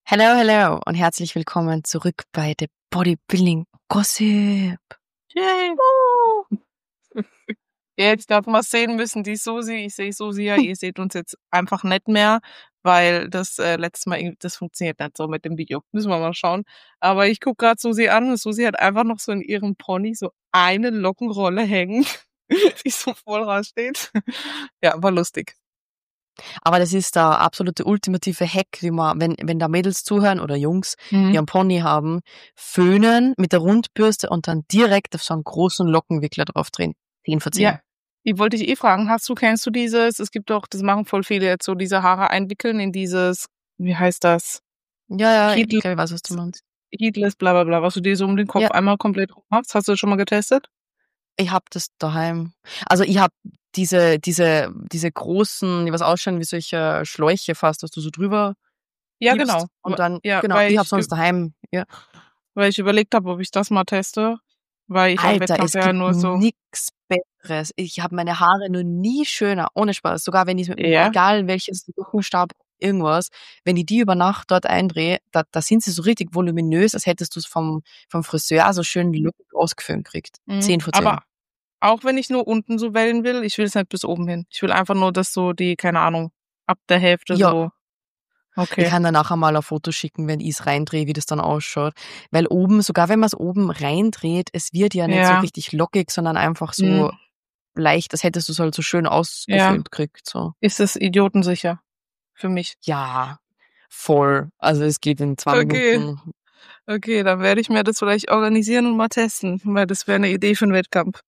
Hello, hello und herzlich willkommen zurück bei The Bodybuilding Gossip. Yay. Jetzt darf man sehen müssen, die Susi, ich sehe Susi ja, ihr seht uns jetzt einfach nicht mehr, weil das letztes Mal, das funktioniert nicht so mit dem Video. Müssen wir mal schauen. Aber ich gucke gerade Susi an und Susi hat einfach noch so in ihrem Pony so eine Lockenrolle hängen, die so voll raussteht. Ja, war lustig. Aber das ist der absolute ultimative Hack, wie man, wenn da Mädels zuhören oder Jungs, die einen Pony haben, föhnen mit der Rundbürste und dann direkt auf so einen großen Lockenwickler drauf drehen. 10 von 10. Ja, ich wollte dich fragen, kennst du dieses, es gibt doch, das machen voll viele jetzt so, diese Haare einwickeln in dieses, wie heißt das? Ja, ich Heatless, glaube, ich weiß, was du meinst. Heatless, bla bla bla, was du dir so um den Kopf Ja, einmal komplett rum machst. Hast du das schon mal getestet? ich hab das daheim. Also ich hab diese großen, die was ausschauen wie solche Schläuche fast, dass du so drüber Ja, gibst genau. und dann, Ja, genau, ich hab sonst daheim, ja. weil ich überlegt habe, ob ich das mal teste, weil ich am Alter, Wettkampf es ja gibt nur so, nix Besseres. Ich habe meine Haare noch nie schöner, ohne Spaß. Sogar wenn ich mit ja, egal welches Lockenstab, irgendwas, wenn ich die über Nacht dort eindrehe, da sind sie so richtig voluminös, als hättest du es vom Friseur so schön die Locken ausgeföhnt gekriegt. 10 von 10. aber auch wenn ich nur unten so wellen will, ich will es nicht bis oben hin. Ich will einfach nur, dass so die, keine Ahnung, ab der Hälfte Ja, so, ich okay, kann dir nachher mal ein Foto schicken, wenn ich's reindrehe, wie das dann ausschaut. Weil oben, sogar wenn man es oben reindreht, es wird ja nicht so ja, richtig lockig, sondern einfach mm, so leicht, als hättest du es halt so schön ja, ausgeföhnt gekriegt, so. ist es idiotensicher für mich. Ja, voll. Also es geht in 2 Okay, Minuten. okay, dann werde ich mir das vielleicht organisieren und mal testen, weil das wäre eine Idee für einen Wettkampf.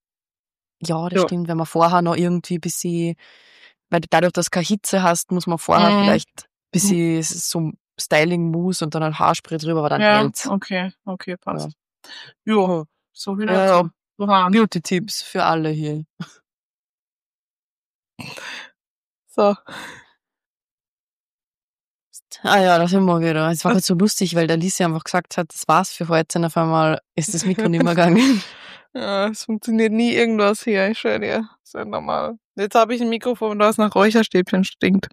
Ja, das Ja. stimmt, wenn man vorher noch irgendwie bisschen, weil dadurch, dass du keine Hitze hast, muss man vorher Mm, vielleicht bisschen so Styling-Mousse und dann ein Haarspray drüber, aber dann ja, hält's. okay, Ja. passt. Jo, Ja. so viel Ja, dazu. So Haaren. Beauty-Tipps für alle hier. So. Ah ja, da sind wir wieder. Es war halt so lustig, weil der Lisi einfach gesagt hat, das war's für heute und auf einmal ist das Mikro nicht mehr gegangen. Ja, es funktioniert nie irgendwas hier, ich schwör dir. Ist ja normal. Jetzt habe ich ein Mikrofon, das nach Räucherstäbchen stinkt.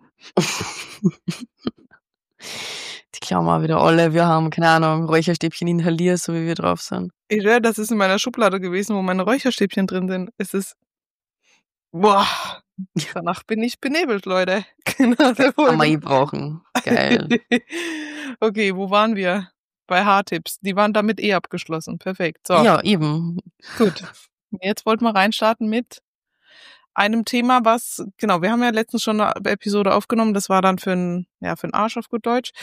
Die klauen wir wieder alle. Wir haben, keine Ahnung, Räucherstäbchen inhaliert, so wie wir drauf sind. Ich schwör, das ist in meiner Schublade gewesen, wo meine Räucherstäbchen drin sind. Es ist, boah, danach bin ich benebelt, Leute. Genau, der Kann man Folge. eh brauchen. Geil. Okay, wo waren wir? Bei Haartipps. Die waren damit abgeschlossen. Perfekt. So, Ja, eben. gut. Jetzt wollten wir reinstarten mit einem Thema, was, genau, wir haben ja letztens schon eine Episode aufgenommen, das war dann für einen Arsch auf gut Deutsch.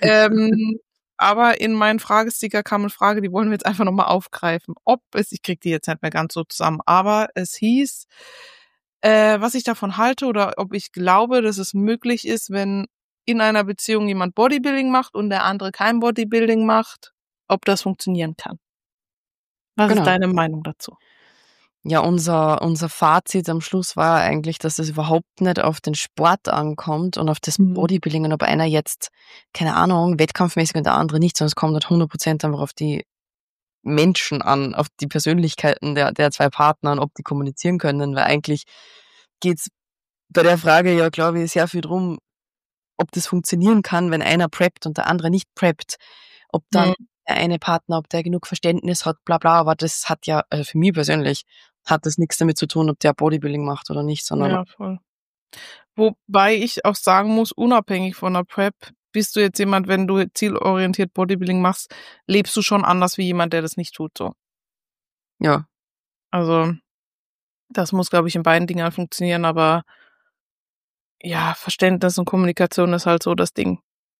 Aber in meinen Fragesticker kam eine Frage, die wollen wir jetzt einfach nochmal aufgreifen. Ich krieg die jetzt nicht mehr ganz so zusammen, aber es hieß, was ich davon halte oder ob ich glaube, dass es möglich ist, wenn in einer Beziehung jemand Bodybuilding macht und der andere kein Bodybuilding macht, ob das funktionieren kann. Was ist Genau. deine Meinung dazu? Ja, unser Fazit am Schluss war eigentlich, dass es überhaupt nicht auf den Sport ankommt und auf das Bodybuilding und ob einer jetzt, keine Ahnung, wettkampfmäßig und der andere nicht, sondern es kommt halt 100% einfach auf die Menschen an, auf die Persönlichkeiten der 2 Partner und ob die kommunizieren können, weil eigentlich geht's bei der Frage ja, glaube ich, sehr viel drum, ob das funktionieren kann, wenn einer preppt und der andere nicht preppt, ob dann der eine Partner, ob der genug Verständnis hat, bla bla, aber das hat ja, also für mich persönlich, hat das nichts damit zu tun, ob der Bodybuilding macht oder nicht, sondern Ja, voll. Wobei ich auch sagen muss, unabhängig von der Prep, bist du jetzt jemand, wenn du zielorientiert Bodybuilding machst, lebst du schon anders wie jemand, der das nicht tut, so. ja. Also, das muss, glaube ich, in beiden Dingen funktionieren, aber ja, Verständnis und Kommunikation ist halt so das Ding.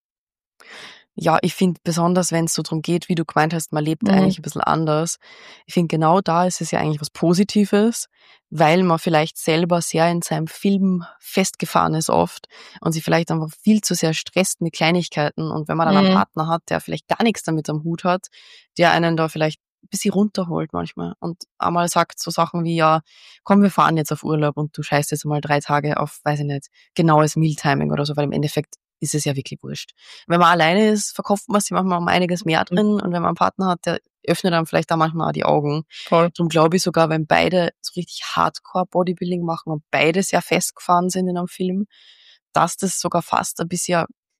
Ja, ich finde besonders, wenn es so drum geht, wie du gemeint hast, man lebt Mhm. eigentlich ein bisschen anders. Ich finde, genau da ist es ja eigentlich was Positives, weil man vielleicht selber sehr in seinem Film festgefahren ist oft und sich vielleicht einfach viel zu sehr stresst mit Kleinigkeiten. Und wenn man dann einen Partner hat, der vielleicht gar nichts damit am Hut hat, der einen da vielleicht ein bisschen runterholt manchmal und einmal sagt so Sachen wie, ja, komm, wir fahren jetzt auf Urlaub und du scheißt jetzt mal 3 Tage auf, weiß ich nicht, genaues Mealtiming oder so, weil im Endeffekt ist es ja wirklich wurscht. Wenn man alleine ist, verkauft man sich manchmal um einiges mehr drin und wenn man einen Partner hat, der öffnet dann vielleicht auch manchmal auch die Augen. Voll. Darum glaube ich sogar, wenn beide so richtig Hardcore Bodybuilding machen und beide sehr festgefahren sind in einem Film, dass das sogar fast ein bisschen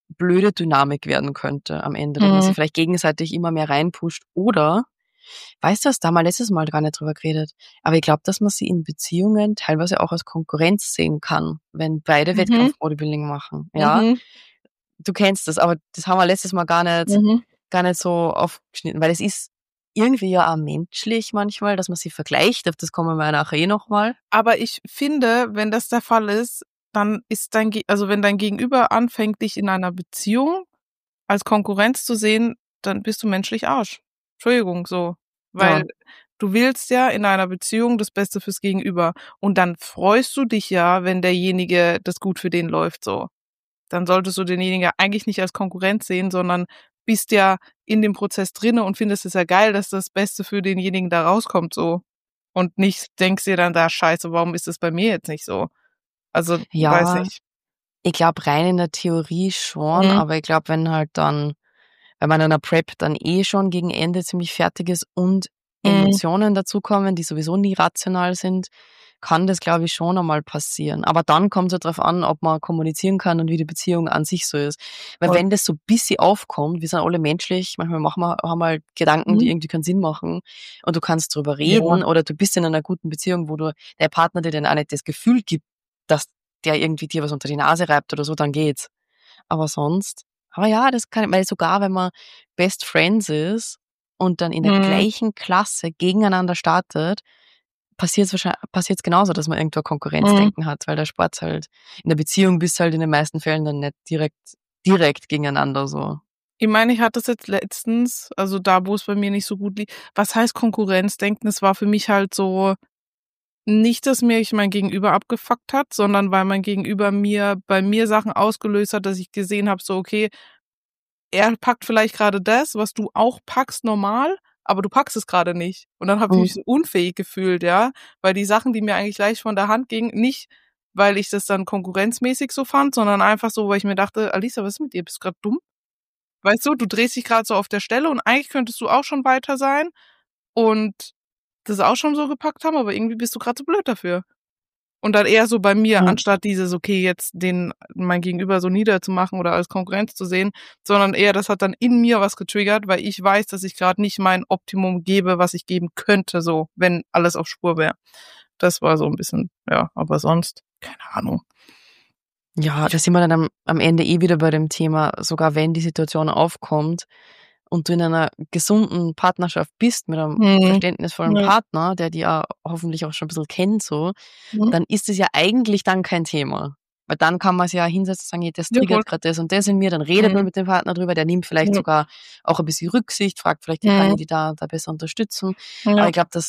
blöde Dynamik werden könnte am Ende, dass man sich vielleicht gegenseitig immer mehr reinpusht. Oder, weißt du was, da haben wir letztes Mal gar nicht drüber geredet, aber ich glaube, dass man sie in Beziehungen teilweise auch als Konkurrenz sehen kann, wenn beide Wettkampf-Bodybuilding machen. Ja, du kennst das, aber das haben wir letztes Mal gar nicht so aufgeschnitten, weil es ist irgendwie ja auch menschlich manchmal, dass man sie vergleicht, auf das kommen wir nachher nochmal. Aber ich finde, wenn das der Fall ist, dann ist wenn dein Gegenüber anfängt, dich in einer Beziehung als Konkurrenz zu sehen, dann bist du menschlich Arsch. Entschuldigung, so. Weil du willst ja in einer Beziehung das Beste fürs Gegenüber. Und dann freust du dich ja, wenn derjenige das gut für den läuft, so. Dann solltest du denjenigen eigentlich nicht als Konkurrenz sehen, sondern bist ja in dem Prozess drinne und findest es ja geil, dass das Beste für denjenigen da rauskommt, so. Und nicht denkst dir dann da, scheiße, warum ist das bei mir jetzt nicht so? Also, weiß nicht. Ich glaube rein in der Theorie schon, aber ich glaube, wenn man in einer Prep dann schon gegen Ende ziemlich fertig ist und Emotionen dazukommen, die sowieso nie rational sind, kann das, glaube ich, schon einmal passieren. Aber dann kommt es ja darauf an, ob man kommunizieren kann und wie die Beziehung an sich so ist. Weil wenn das so ein bisschen aufkommt, wir sind alle menschlich, manchmal haben wir halt Gedanken, die irgendwie keinen Sinn machen und du kannst drüber reden oder du bist in einer guten Beziehung, wo der Partner dir dann auch nicht das Gefühl gibt, dass der irgendwie dir was unter die Nase reibt oder so, dann geht's. Aber ja, das kann, weil sogar wenn man Best Friends ist und dann in der gleichen Klasse gegeneinander startet, passiert's genauso, dass man irgendwo Konkurrenzdenken hat, weil der Sport halt, in der Beziehung bist halt in den meisten Fällen dann nicht direkt gegeneinander so. Ich meine, ich hatte das jetzt letztens, also da, wo es bei mir nicht so gut liegt. Was heißt Konkurrenzdenken? Es war für mich halt so, nicht, dass mich mein Gegenüber abgefuckt hat, sondern weil mein Gegenüber bei mir Sachen ausgelöst hat, dass ich gesehen habe, so okay, er packt vielleicht gerade das, was du auch packst normal, aber du packst es gerade nicht. Und dann habe ich mich so unfähig gefühlt, ja, weil die Sachen, die mir eigentlich leicht von der Hand gingen, nicht, weil ich das dann konkurrenzmäßig so fand, sondern einfach so, weil ich mir dachte, Alisa, was ist mit dir? Bist du gerade dumm? Weißt du, du drehst dich gerade so auf der Stelle und eigentlich könntest du auch schon weiter sein und das auch schon so gepackt haben, aber irgendwie bist du gerade so blöd dafür. Und dann eher so bei mir, anstatt dieses, okay, jetzt mein Gegenüber so niederzumachen oder als Konkurrenz zu sehen, sondern eher, das hat dann in mir was getriggert, weil ich weiß, dass ich gerade nicht mein Optimum gebe, was ich geben könnte, so, wenn alles auf Spur wäre. Das war so ein bisschen, ja, aber sonst, keine Ahnung. Ja, da sind wir dann am Ende wieder bei dem Thema, sogar wenn die Situation aufkommt und du in einer gesunden Partnerschaft bist mit einem verständnisvollen Partner, der dich ja hoffentlich auch schon ein bisschen kennt, so, dann ist es ja eigentlich dann kein Thema. Weil dann kann man es ja hinsetzen und sagen, hey, das triggert gerade das und das in mir, dann redet man mit dem Partner drüber, der nimmt vielleicht sogar auch ein bisschen Rücksicht, fragt vielleicht, wie kann ich die da besser unterstützen. Aber ich glaube, dass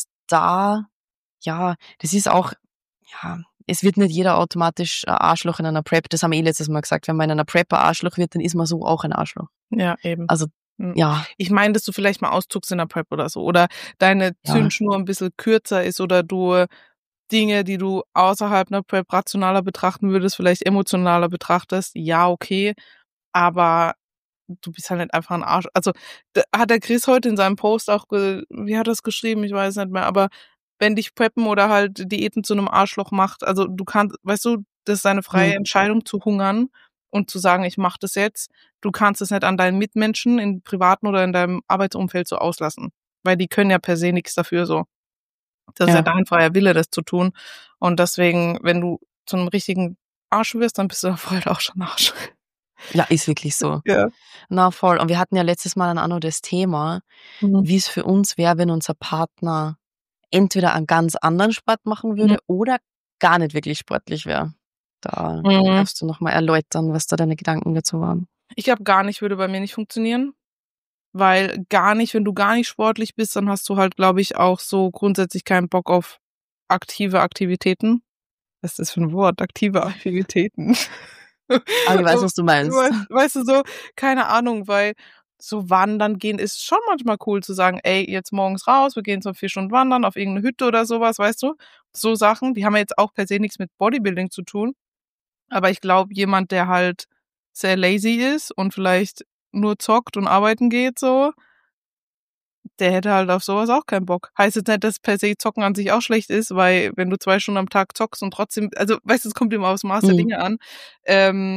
das ist auch, es wird nicht jeder automatisch ein Arschloch in einer Prep. Das haben wir letztes Mal gesagt. Wenn man in einer Prep ein Arschloch wird, dann ist man so auch ein Arschloch. Ja, eben. Also, ja. Ich meine, dass du vielleicht mal auszuckst in der Prep oder so. Oder deine Zündschnur ein bisschen kürzer ist oder du Dinge, die du außerhalb einer Prep rationaler betrachten würdest, vielleicht emotionaler betrachtest. Ja, okay. Aber du bist halt nicht einfach ein Arsch. Also, hat der Chris heute in seinem Post auch, wie hat er es geschrieben? Ich weiß nicht mehr. Aber wenn dich Preppen oder halt Diäten zu einem Arschloch macht, also du kannst, weißt du, das ist deine freie Entscheidung zu hungern und zu sagen, ich mache das jetzt. Du kannst es nicht an deinen Mitmenschen im privaten oder in deinem Arbeitsumfeld so auslassen, weil die können ja per se nichts dafür so. Das ist ja dein freier Wille, das zu tun. Und deswegen, wenn du zu einem richtigen Arsch wirst, dann bist du vorher auch schon Arsch. Ja, ist wirklich so. Ja. Na voll. Und wir hatten ja letztes Mal an Anno das Thema, wie es für uns wäre, wenn unser Partner entweder einen ganz anderen Sport machen würde oder gar nicht wirklich sportlich wäre. Da darfst du nochmal erläutern, was da deine Gedanken dazu waren. Ich glaube, gar nicht würde bei mir nicht funktionieren. Weil wenn du gar nicht sportlich bist, dann hast du halt, glaube ich, auch so grundsätzlich keinen Bock auf aktive Aktivitäten. Was ist das für ein Wort? Aktive Aktivitäten. Aber ich weiß, was du meinst. Weißt du, so, keine Ahnung, weil so wandern gehen ist schon manchmal cool zu sagen, ey, jetzt morgens raus, wir gehen 4 Stunden wandern auf irgendeine Hütte oder sowas, weißt du? So Sachen, die haben ja jetzt auch per se nichts mit Bodybuilding zu tun. Aber ich glaube, jemand, der halt sehr lazy ist und vielleicht nur zockt und arbeiten geht, so, der hätte halt auf sowas auch keinen Bock. Heißt jetzt nicht, dass per se Zocken an sich auch schlecht ist, weil wenn du 2 Stunden am Tag zockst und trotzdem, also weißt du, es kommt immer aufs Maß der Dinge an,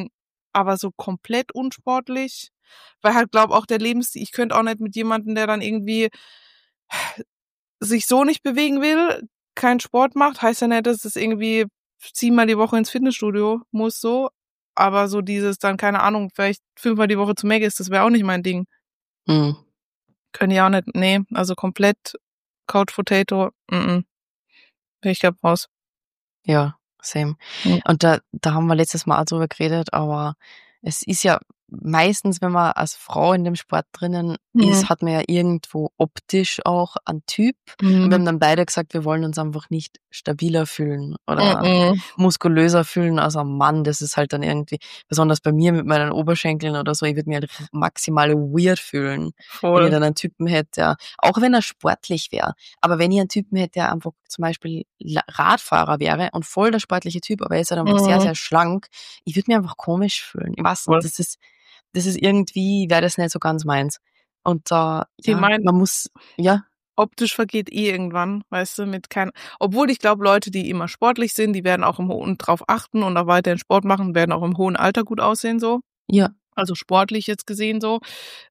aber so komplett unsportlich, weil halt glaube auch der Lebensstil, ich könnte auch nicht mit jemandem, der dann irgendwie sich so nicht bewegen will, keinen Sport macht, heißt ja nicht, dass es irgendwie 7-mal die Woche ins Fitnessstudio muss so, aber so dieses dann, keine Ahnung, vielleicht 5-mal die Woche zu Maggis, das wäre auch nicht mein Ding. Mhm. Können ja auch nicht, nee, also komplett Couch Potato, bin ich glaub raus. Ja, same. Mhm. Und da haben wir letztes Mal auch drüber geredet, aber es ist ja meistens, wenn man als Frau in dem Sport drinnen Mhm. ist, hat man ja irgendwo optisch auch einen Typ. Und wir Mhm. haben dann beide gesagt, wir wollen uns einfach nicht stabiler fühlen oder Mhm. muskulöser fühlen als ein Mann. Das ist halt dann irgendwie, besonders bei mir mit meinen Oberschenkeln oder so, ich würde mich halt maximal weird fühlen, wenn ich Voll. dann einen Typen hätte, der, auch wenn er sportlich wäre, aber wenn ich einen Typen hätte, der einfach zum Beispiel Radfahrer wäre und voll der sportliche Typ, aber er ist halt einfach sehr, Mhm. sehr schlank, ich würde mich einfach komisch fühlen. Ich weiß Voll. nicht, das ist irgendwie, wäre das nicht so ganz meins. Und Ich ja, meine, man muss, ja, optisch vergeht irgendwann, weißt du, mit kein, obwohl ich glaube, Leute, die immer sportlich sind, die werden auch im hohen drauf achten und auch weiterhin Sport machen, werden auch im hohen Alter gut aussehen so. ja, Also sportlich jetzt gesehen so.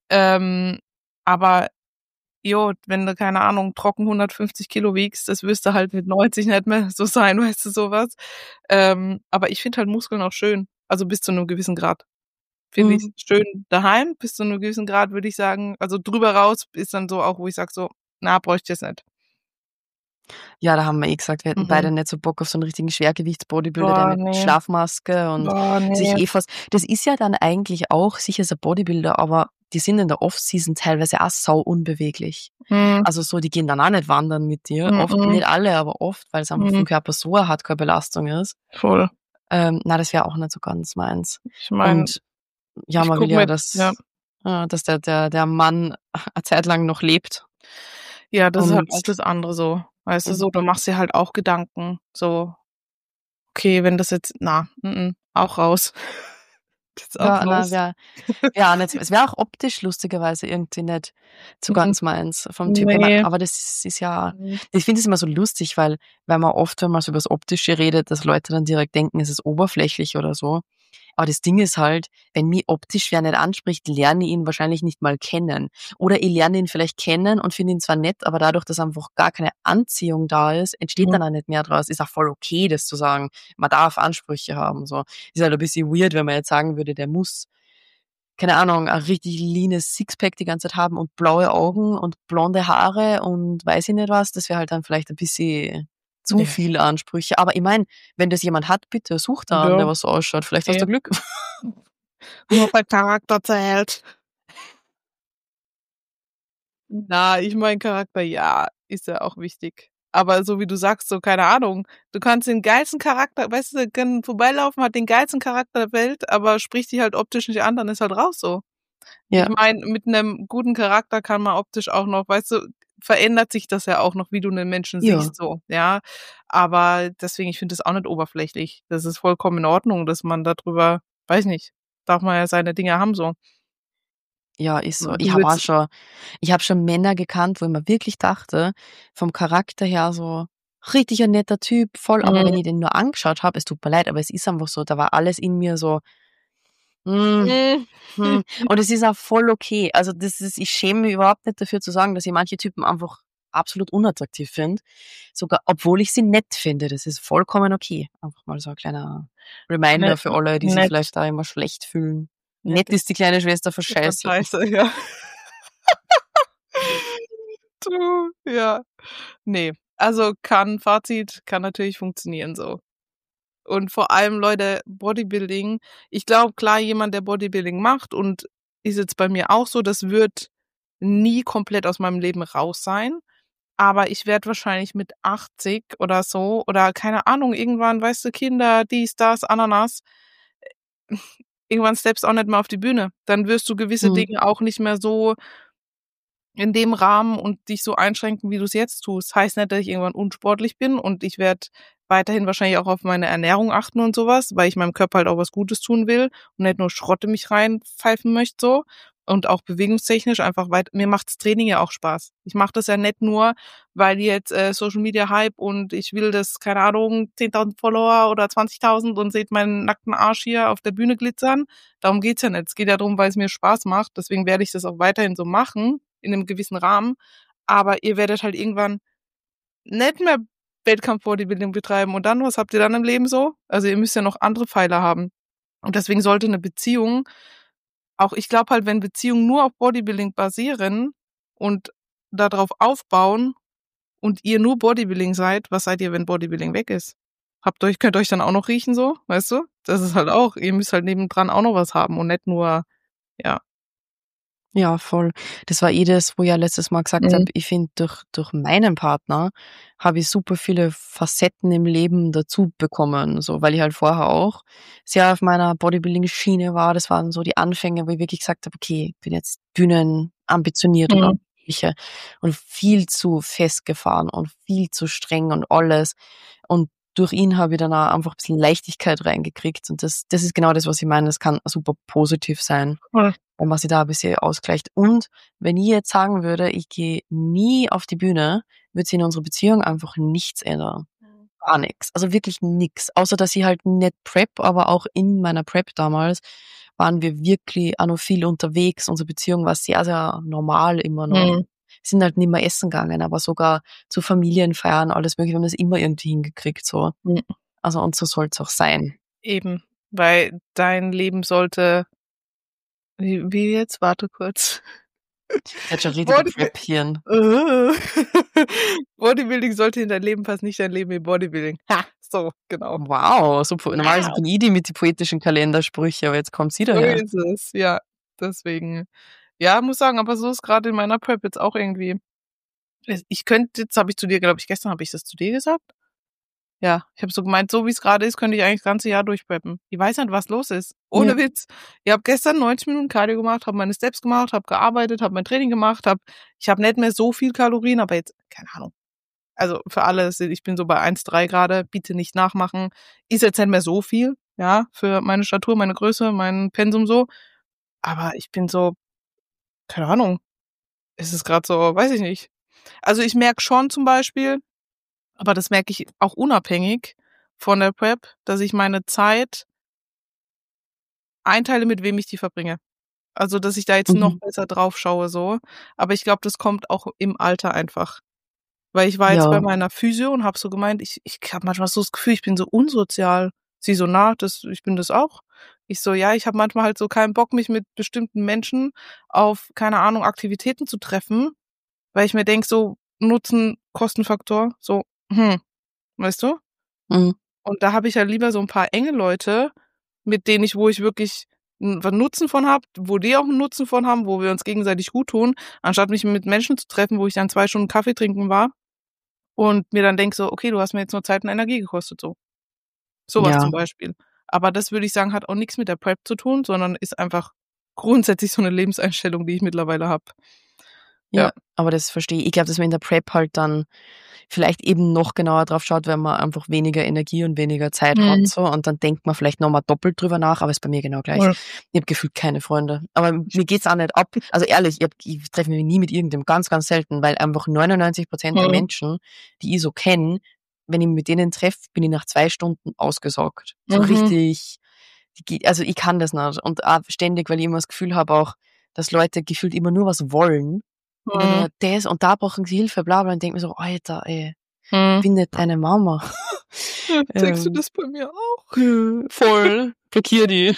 Aber jo, wenn du, keine Ahnung, trocken 150 Kilo wiegst, das wirst du halt mit 90 nicht mehr so sein, weißt du, sowas. Aber ich finde halt Muskeln auch schön. Also bis zu einem gewissen Grad. Finde ich mhm. schön daheim, bis zu einem gewissen Grad würde ich sagen. Also drüber raus ist dann so auch, wo ich sage so, na, bräuchte ich jetzt nicht. Ja, da haben wir eh gesagt, wir hätten beide Mhm. nicht so Bock auf so einen richtigen Schwergewichtsbodybuilder, der Boah, mit ne. Schlafmaske und Boah, sich ne. eh fast, das ist ja dann eigentlich auch sicher so Bodybuilder, aber die sind in der Off-Season teilweise auch sau unbeweglich. Mhm. Also so, die gehen dann auch nicht wandern mit dir. Oft, Mhm. nicht alle, aber oft, weil es einfach Mhm. vom Körper so eine Hardcore-Belastung ist. Voll. Na, das wäre auch nicht so ganz meins. Ich meine, Und ja, ich man will gucke ja, mir, ja. dass der Mann eine Zeit lang noch lebt. Ja, das ist halt auch Und das andere so. Weißt du, mhm. so, du machst dir halt auch Gedanken. So, okay, wenn das jetzt, na, auch raus. Das ist auch Ja, na, raus. ja, nicht, es wäre auch optisch lustigerweise irgendwie nicht so Mhm. ganz meins vom Typ. Ich mein, Ne. aber das ist ja, Mhm. ich finde es immer so lustig, weil man oft, wenn man so über das Optische redet, dass Leute dann direkt denken, es ist oberflächlich oder so. Aber das Ding ist halt, wenn mich optisch wer nicht anspricht, lerne ich ihn wahrscheinlich nicht mal kennen. Oder ich lerne ihn vielleicht kennen und finde ihn zwar nett, aber dadurch, dass einfach gar keine Anziehung da ist, entsteht Mhm. dann auch nicht mehr draus. Ist auch voll okay, das zu sagen. Man darf Ansprüche haben, so. Ist halt ein bisschen weird, wenn man jetzt sagen würde, der muss, keine Ahnung, ein richtig leanes Sixpack die ganze Zeit haben und blaue Augen und blonde Haare und weiß ich nicht was. Das wäre halt dann vielleicht ein bisschen zu Ja. viel Ansprüche. Aber ich meine, wenn das jemand hat, bitte such da einen, Ja, der was so ausschaut. Vielleicht hast eh. du Glück. Nur der Charakter zählt. Na, ich mein Charakter, ja, ist ja auch wichtig. Aber so wie du sagst, so, keine Ahnung, du kannst den geilsten Charakter, weißt du, der kann vorbeilaufen, hat den geilsten Charakter der Welt, aber spricht dich halt optisch nicht an, dann ist halt raus so. Ich Ja, meine, mit einem guten Charakter kann man optisch auch noch, weißt du, verändert sich das ja auch noch, wie du 'nen Menschen ja, siehst so, ja. Aber deswegen, ich finde das auch nicht oberflächlich. Das ist vollkommen in Ordnung, dass man da drüber, weiß nicht, darf man ja seine Dinge haben so. ja, ist so. Du würdest, Ich habe schon Männer gekannt, wo ich mir wirklich dachte, vom Charakter her so richtig ein netter Typ, voll, aber wenn mhm, ich den nur angeschaut habe, es tut mir leid, aber es ist einfach so, da war alles in mir so, hm, mhm. und es ist auch voll okay. Also, das ist, ich schäme mich überhaupt nicht dafür zu sagen, dass ich manche Typen einfach absolut unattraktiv finde, sogar obwohl ich sie nett finde. Das ist vollkommen okay. Einfach mal so ein kleiner Reminder Nett, für alle, die sich nett, vielleicht da immer schlecht fühlen. nett Nett ist die kleine Schwester von ist dann Scheiße. scheiße, ja. Du, ja. Ne, also Fazit, kann natürlich funktionieren so. Und vor allem, Leute, Bodybuilding, ich glaube, klar, jemand, der Bodybuilding macht und ist jetzt bei mir auch so, das wird nie komplett aus meinem Leben raus sein. Aber ich werde wahrscheinlich mit 80 oder so oder keine Ahnung, irgendwann, weißt du, Kinder, dies, das, Ananas, irgendwann steppst auch nicht mehr auf die Bühne. Dann wirst du gewisse Mhm. Dinge auch nicht mehr so in dem Rahmen und dich so einschränken, wie du es jetzt tust. Heißt nicht, dass ich irgendwann unsportlich bin und ich werde weiterhin wahrscheinlich auch auf meine Ernährung achten und sowas, weil ich meinem Körper halt auch was Gutes tun will und nicht nur Schrott in mich reinpfeifen möchte so. und auch bewegungstechnisch einfach mir macht's Training ja auch Spaß. Ich mache das ja nicht nur, weil jetzt Social Media Hype und ich will das, keine Ahnung, 10.000 Follower oder 20.000 und seht meinen nackten Arsch hier auf der Bühne glitzern. Darum geht's ja nicht. Es geht ja darum, weil es mir Spaß macht. Deswegen werde ich das auch weiterhin so machen, in einem gewissen Rahmen. Aber ihr werdet halt irgendwann nicht mehr Wettkampf-Bodybuilding betreiben. Und dann, was habt ihr dann im Leben so? Also ihr müsst ja noch andere Pfeiler haben. Und deswegen sollte eine Beziehung, auch ich glaube halt, wenn Beziehungen nur auf Bodybuilding basieren und darauf aufbauen und ihr nur Bodybuilding seid, was seid ihr, wenn Bodybuilding weg ist? Könnt euch dann auch noch riechen so, weißt du? Das ist halt auch, ihr müsst halt nebendran auch noch was haben und nicht nur, ja. Ja, voll. Das war das, wo ich ja letztes Mal gesagt habe, Mhm. ich finde, durch meinen Partner habe ich super viele Facetten im Leben dazu bekommen, so, weil ich halt vorher auch sehr auf meiner Bodybuilding-Schiene war. Das waren so die Anfänge, wo ich wirklich gesagt habe, okay, ich bin jetzt bühnenambitioniert und Mhm. ähnliche und viel zu festgefahren und viel zu streng und alles. Und durch ihn habe ich dann auch einfach ein bisschen Leichtigkeit reingekriegt. Und das ist genau das, was ich meine. Das kann super positiv sein, Voll. wenn man sich da ein bisschen ausgleicht. Und wenn ich jetzt sagen würde, ich gehe nie auf die Bühne, wird sich in unserer Beziehung einfach nichts ändern. Gar nichts. Also wirklich nichts. Außer, dass ich halt nicht Prep, aber auch in meiner Prep damals waren wir wirklich auch noch viel unterwegs. Unsere Beziehung war sehr, sehr normal immer noch. Mhm. Sind halt nicht mehr essen gegangen, aber sogar zu Familienfeiern, alles mögliche, wir haben das immer irgendwie hingekriegt, so. Mhm. Also, und so soll's auch sein. Eben, weil dein Leben sollte, wie jetzt? Warte kurz. Der hat schon richtig Bodybuilding. Prep-Hirn. Bodybuilding sollte in dein Leben passen, nicht dein Leben in Bodybuilding. Ha, so, genau. Wow, so normalerweise Wow. bin ich die mit die poetischen Kalendersprüche, aber jetzt kommt sie So daher. ist es, ja. Deswegen. Ja, muss sagen, aber so ist gerade in meiner Prep jetzt auch irgendwie. Ich könnte, jetzt habe ich zu dir, glaube ich, gestern habe ich das zu dir gesagt. Ja, ich habe so gemeint, so wie es gerade ist, könnte ich eigentlich das ganze Jahr durchpreppen. Ich weiß nicht, was los ist. Ja. Ohne Witz. Ich habe gestern 90 Minuten Cardio gemacht, habe meine Steps gemacht, habe gearbeitet, habe mein Training gemacht, ich habe nicht mehr so viel Kalorien, aber jetzt, keine Ahnung. Also für alle, ich bin so bei 1,3 gerade, bitte nicht nachmachen. Ist jetzt nicht mehr so viel, ja, für meine Statur, meine Größe, mein Pensum so. Aber ich bin so, keine Ahnung, ist es gerade so, weiß ich nicht. Also ich merke schon zum Beispiel, aber das merke ich auch unabhängig von der Prep, dass ich meine Zeit einteile, mit wem ich die verbringe. Also, dass ich da jetzt noch Mhm. besser drauf schaue so. Aber ich glaube, das kommt auch im Alter einfach. Weil ich war jetzt bei Ja. meiner Physio und habe so gemeint, ich habe manchmal so das Gefühl, ich bin so unsozial. Sie so: „Na, ich bin das auch." Ich so: „Ja, ich habe manchmal halt so keinen Bock, mich mit bestimmten Menschen auf, keine Ahnung, Aktivitäten zu treffen, weil ich mir denke so, Nutzen-Kostenfaktor, so, weißt du?" Mhm. Und da habe ich ja lieber so 'n paar enge Leute, wo ich wirklich 'n Nutzen von habe, wo die auch 'n Nutzen von haben, wo wir uns gegenseitig guttun, anstatt mich mit Menschen zu treffen, wo ich dann 2 Stunden Kaffee trinken war und mir dann denke so: „Okay, du hast mir jetzt nur Zeit und Energie gekostet", so. So was zum Ja. Beispiel. Aber das würde ich sagen, hat auch nix mit der Prep zu tun, sondern ist einfach grundsätzlich so 'ne Lebenseinstellung, die ich mittlerweile habe. Ja, Ja. aber das verstehe ich. Ich glaube, dass man in der Prep halt dann vielleicht eben noch genauer drauf schaut, wenn man einfach weniger Energie und weniger Zeit hat Mhm. so und dann denkt man vielleicht noch mal doppelt drüber nach, aber ist bei mir genau gleich. Voll. Ich habe gefühlt keine Freunde. Aber mir geht's auch nicht ab. Also ehrlich, ich treffe mich nie mit irgendem, ganz, ganz selten, weil einfach 99% der Mhm. Menschen, die ich so kenne, wenn ich mich mit denen treffe, bin ich nach 2 Stunden ausgesaugt. So Mhm. richtig, also ich kann das nicht. Und auch ständig, weil ich immer das Gefühl habe auch, dass Leute gefühlt immer nur was wollen. Immer Mhm. nur das und da brauchen sie Hilfe, bla bla und denke mir so: „Alter, ey, ich Mhm. bin nicht deine Mama." Ja, denkst du Ähm, das bei mir auch? voll, blockier die.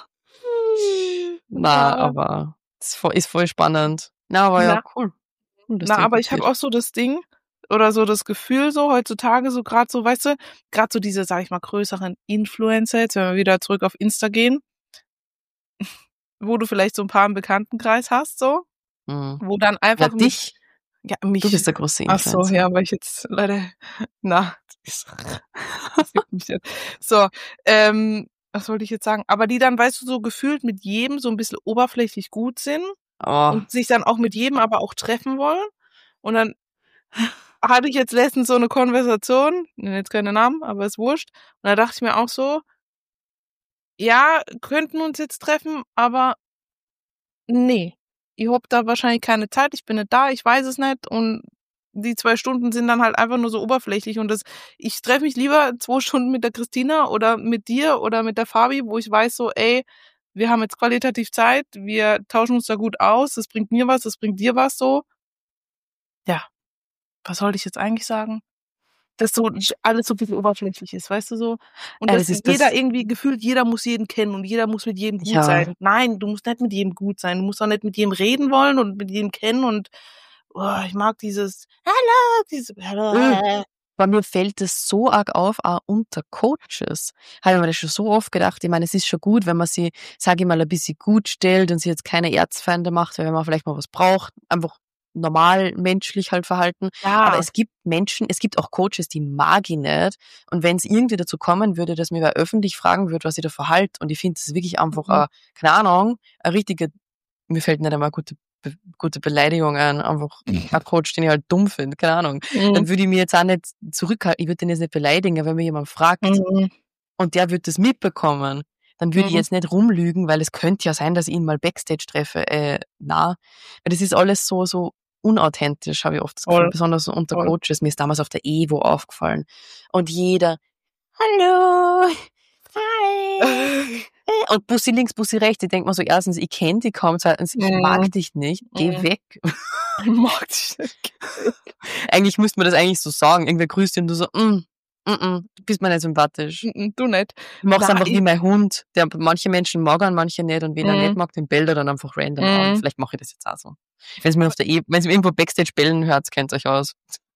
Na, Ja. aber ist voll spannend. Na, aber ja, Na cool. Cool, dass Na, dir aber gut ich habe geht. auch so das Ding oder so das Gefühl so heutzutage so grad so, weißt du, grad so diese, sage ich mal, größeren Influencer, jetzt wenn wir wieder zurück auf Insta gehen, wo du vielleicht so 'n paar im Bekanntenkreis hast so, Mhm. wo dann Ja, einfach dich? ja, Du mich bist der große ach so, Influencer. ja, weil ich jetzt leider na, das juckt mich jetzt. So, was wollte ich jetzt sagen? Aber die dann, weißt du, so gefühlt mit jedem so 'n bisschen oberflächlich gut sind Oh, und sich dann auch mit jedem aber auch treffen wollen und dann hatte ich jetzt letztens so 'ne Konversation, nenne jetzt keine Namen, aber ist wurscht. Und da dachte ich mir auch so: „Ja, könnten uns jetzt treffen, aber nee, ich hab da wahrscheinlich keine Zeit, ich bin nicht da, ich weiß es nicht und die 2 Stunden sind dann halt einfach nur so oberflächlich und ich treffe mich lieber 2 Stunden mit der Christina oder mit dir oder mit der Fabi, wo ich weiß so, ey, wir haben jetzt qualitativ Zeit, wir tauschen uns da gut aus, das bringt mir was, das bringt dir was so. Ja, was sollte ich jetzt eigentlich sagen? Dass so alles so ein bisschen oberflächlich ist, weißt du so? Und dass Das ist jeder das, irgendwie gefühlt, jeder muss jeden kennen und jeder muss mit jedem gut ja. sein. Nein, du musst nicht mit jedem gut sein. Du musst auch nicht mit jedem reden wollen und mit jedem kennen und ich mag dieses Hallo. Bei mir fällt es so arg auf, auch unter Coaches. Habe ich mir das schon so oft gedacht. Ich meine, es ist schon gut, wenn man sie, sage ich mal, ein bisschen gut stellt und sie jetzt keine Erzfeinde macht, weil wenn man vielleicht mal was braucht, einfach normal menschlich halt verhalten. Aber Ja. es gibt Menschen, es gibt auch Coaches, die mag ich nicht. Und wenn es irgendwie dazu kommen würde, dass mir wer öffentlich fragen würde, was ich da verhalte, und ich finde es wirklich einfach, keine Ahnung, ein richtiger, mir fällt nicht einmal gute Beleidigung ein, einfach ein Coach, den ich halt dumm finde, keine Ahnung. Dann würde ich mir jetzt auch nicht zurückhalten, ich würde den jetzt nicht beleidigen, wenn mir jemand fragt und der würde das mitbekommen, dann würde ich jetzt nicht rumlügen, weil es könnte ja sein, dass ich ihn mal Backstage treffe. Weil das ist alles so unauthentisch, habe ich oft das Gefühl, Voll. besonders so unter Voll. Coaches. Mir ist damals auf der EVO aufgefallen und jeder, hallo, hi. Und Bussi links, Bussi rechts. Ich denke mir so, erstens, ich kenne dich kaum, zweitens, ich mag dich nicht, geh weg. Mag dich nicht. Eigentlich müsste man das eigentlich so sagen. Irgendwer grüßt dich und du so, du bist mir nicht sympathisch. Du nicht. Du machst einfach wie mein Hund. Manche Menschen mag ihn, manche nicht. Und wen er nicht mag, den bellt er dann einfach random an. Vielleicht mache ich das jetzt auch so. Wenn es mir wenn es irgendwo Backstage bellen hört, kennt euch aus.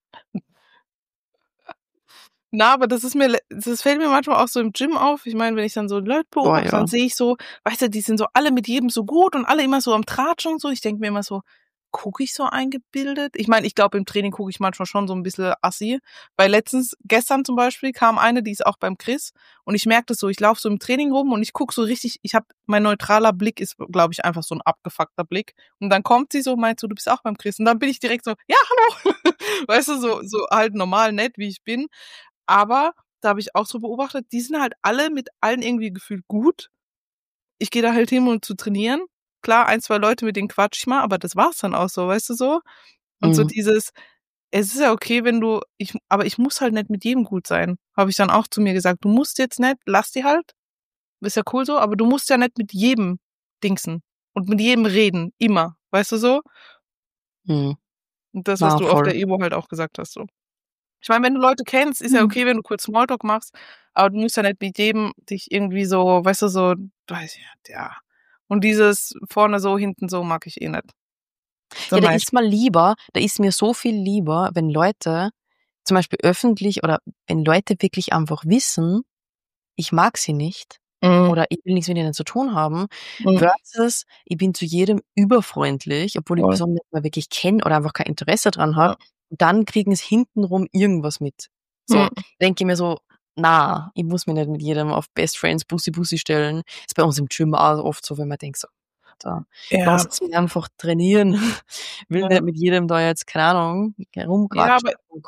Na, aber das fällt mir manchmal auch so im Gym auf. Ich meine, wenn ich dann so Leute beobachte, dann sehe ich so, weißt du, die sind so alle mit jedem so gut und alle immer so am Tratschen und so. Ich denke mir immer so, gucke ich so eingebildet? Ich meine, ich glaube, im Training gucke ich manchmal schon so ein bisschen assi. Weil gestern zum Beispiel, kam eine, die ist auch beim Chris und ich merke das so, ich laufe so im Training rum und ich gucke so richtig, mein neutraler Blick ist, glaube ich, einfach so ein abgefuckter Blick. Und dann kommt sie so, meint so, du bist auch beim Chris. Und dann bin ich direkt so, ja, hallo. Weißt du, so halt normal nett, wie ich bin. Aber da habe ich auch so beobachtet, die sind halt alle mit allen irgendwie gefühlt gut. Ich gehe da halt hin, um zu trainieren. Klar, 1, 2 Leute, mit denen quatsch ich mal, aber das war's dann auch so, weißt du so? Und so es ist ja okay, aber ich muss halt nicht mit jedem gut sein. Habe ich dann auch zu mir gesagt, du musst jetzt nicht, lass die halt. Ist ja cool so, aber du musst ja nicht mit jedem dingsen und mit jedem reden, immer, weißt du so? Und das, was du auf der Evo halt auch gesagt hast, so. Ich meine, wenn du Leute kennst, ist ja okay, wenn du kurz Smalltalk machst, aber du musst ja nicht mit jedem dich irgendwie so, weißt du, so, weiß ich, ja. Und dieses vorne so, hinten so mag ich eh nicht. So ja, da ist mir so viel lieber, wenn Leute zum Beispiel öffentlich oder wenn Leute wirklich einfach wissen, ich mag sie nicht oder ich will nichts mit ihnen zu tun haben, versus ich bin zu jedem überfreundlich, obwohl ich die Person nicht mal wirklich kenne oder einfach kein Interesse dran habe. Dann kriegen es hintenrum irgendwas mit. So, denke ich mir so, ich muss mich nicht mit jedem auf Best Friends Bussi stellen. Ist bei uns im Gym auch oft so, wenn man denkt so, lass es mich einfach trainieren. Will nicht mit jedem da jetzt, keine Ahnung, rumquatschen.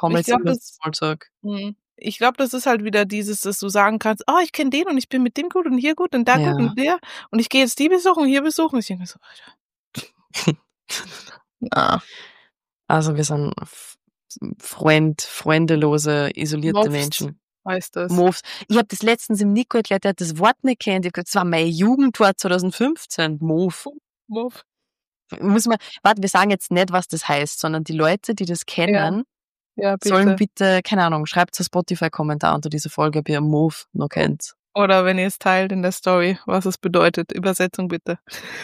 Ich glaube, das ist halt wieder dieses, dass du sagen kannst, ich kenne den und ich bin mit dem gut und hier gut und da gut und der und ich gehe jetzt die besuchen und hier besuchen. Ich denke mir so, Alter. Also wir sind freundelose, isolierte Menschen. Heißt das. Moves. Ich habe das letztens im Nico erklärt, der hat das Wort nicht kennt. Ich habe gesagt, das war mein Jugendwort 2015. Move. Wir sagen jetzt nicht, was das heißt, sondern die Leute, die das kennen, sollen bitte, keine Ahnung, schreibt einen Spotify-Kommentar unter dieser Folge, ob ihr Move noch kennt. Oder wenn ihr es teilt in der Story, was es bedeutet. Übersetzung bitte.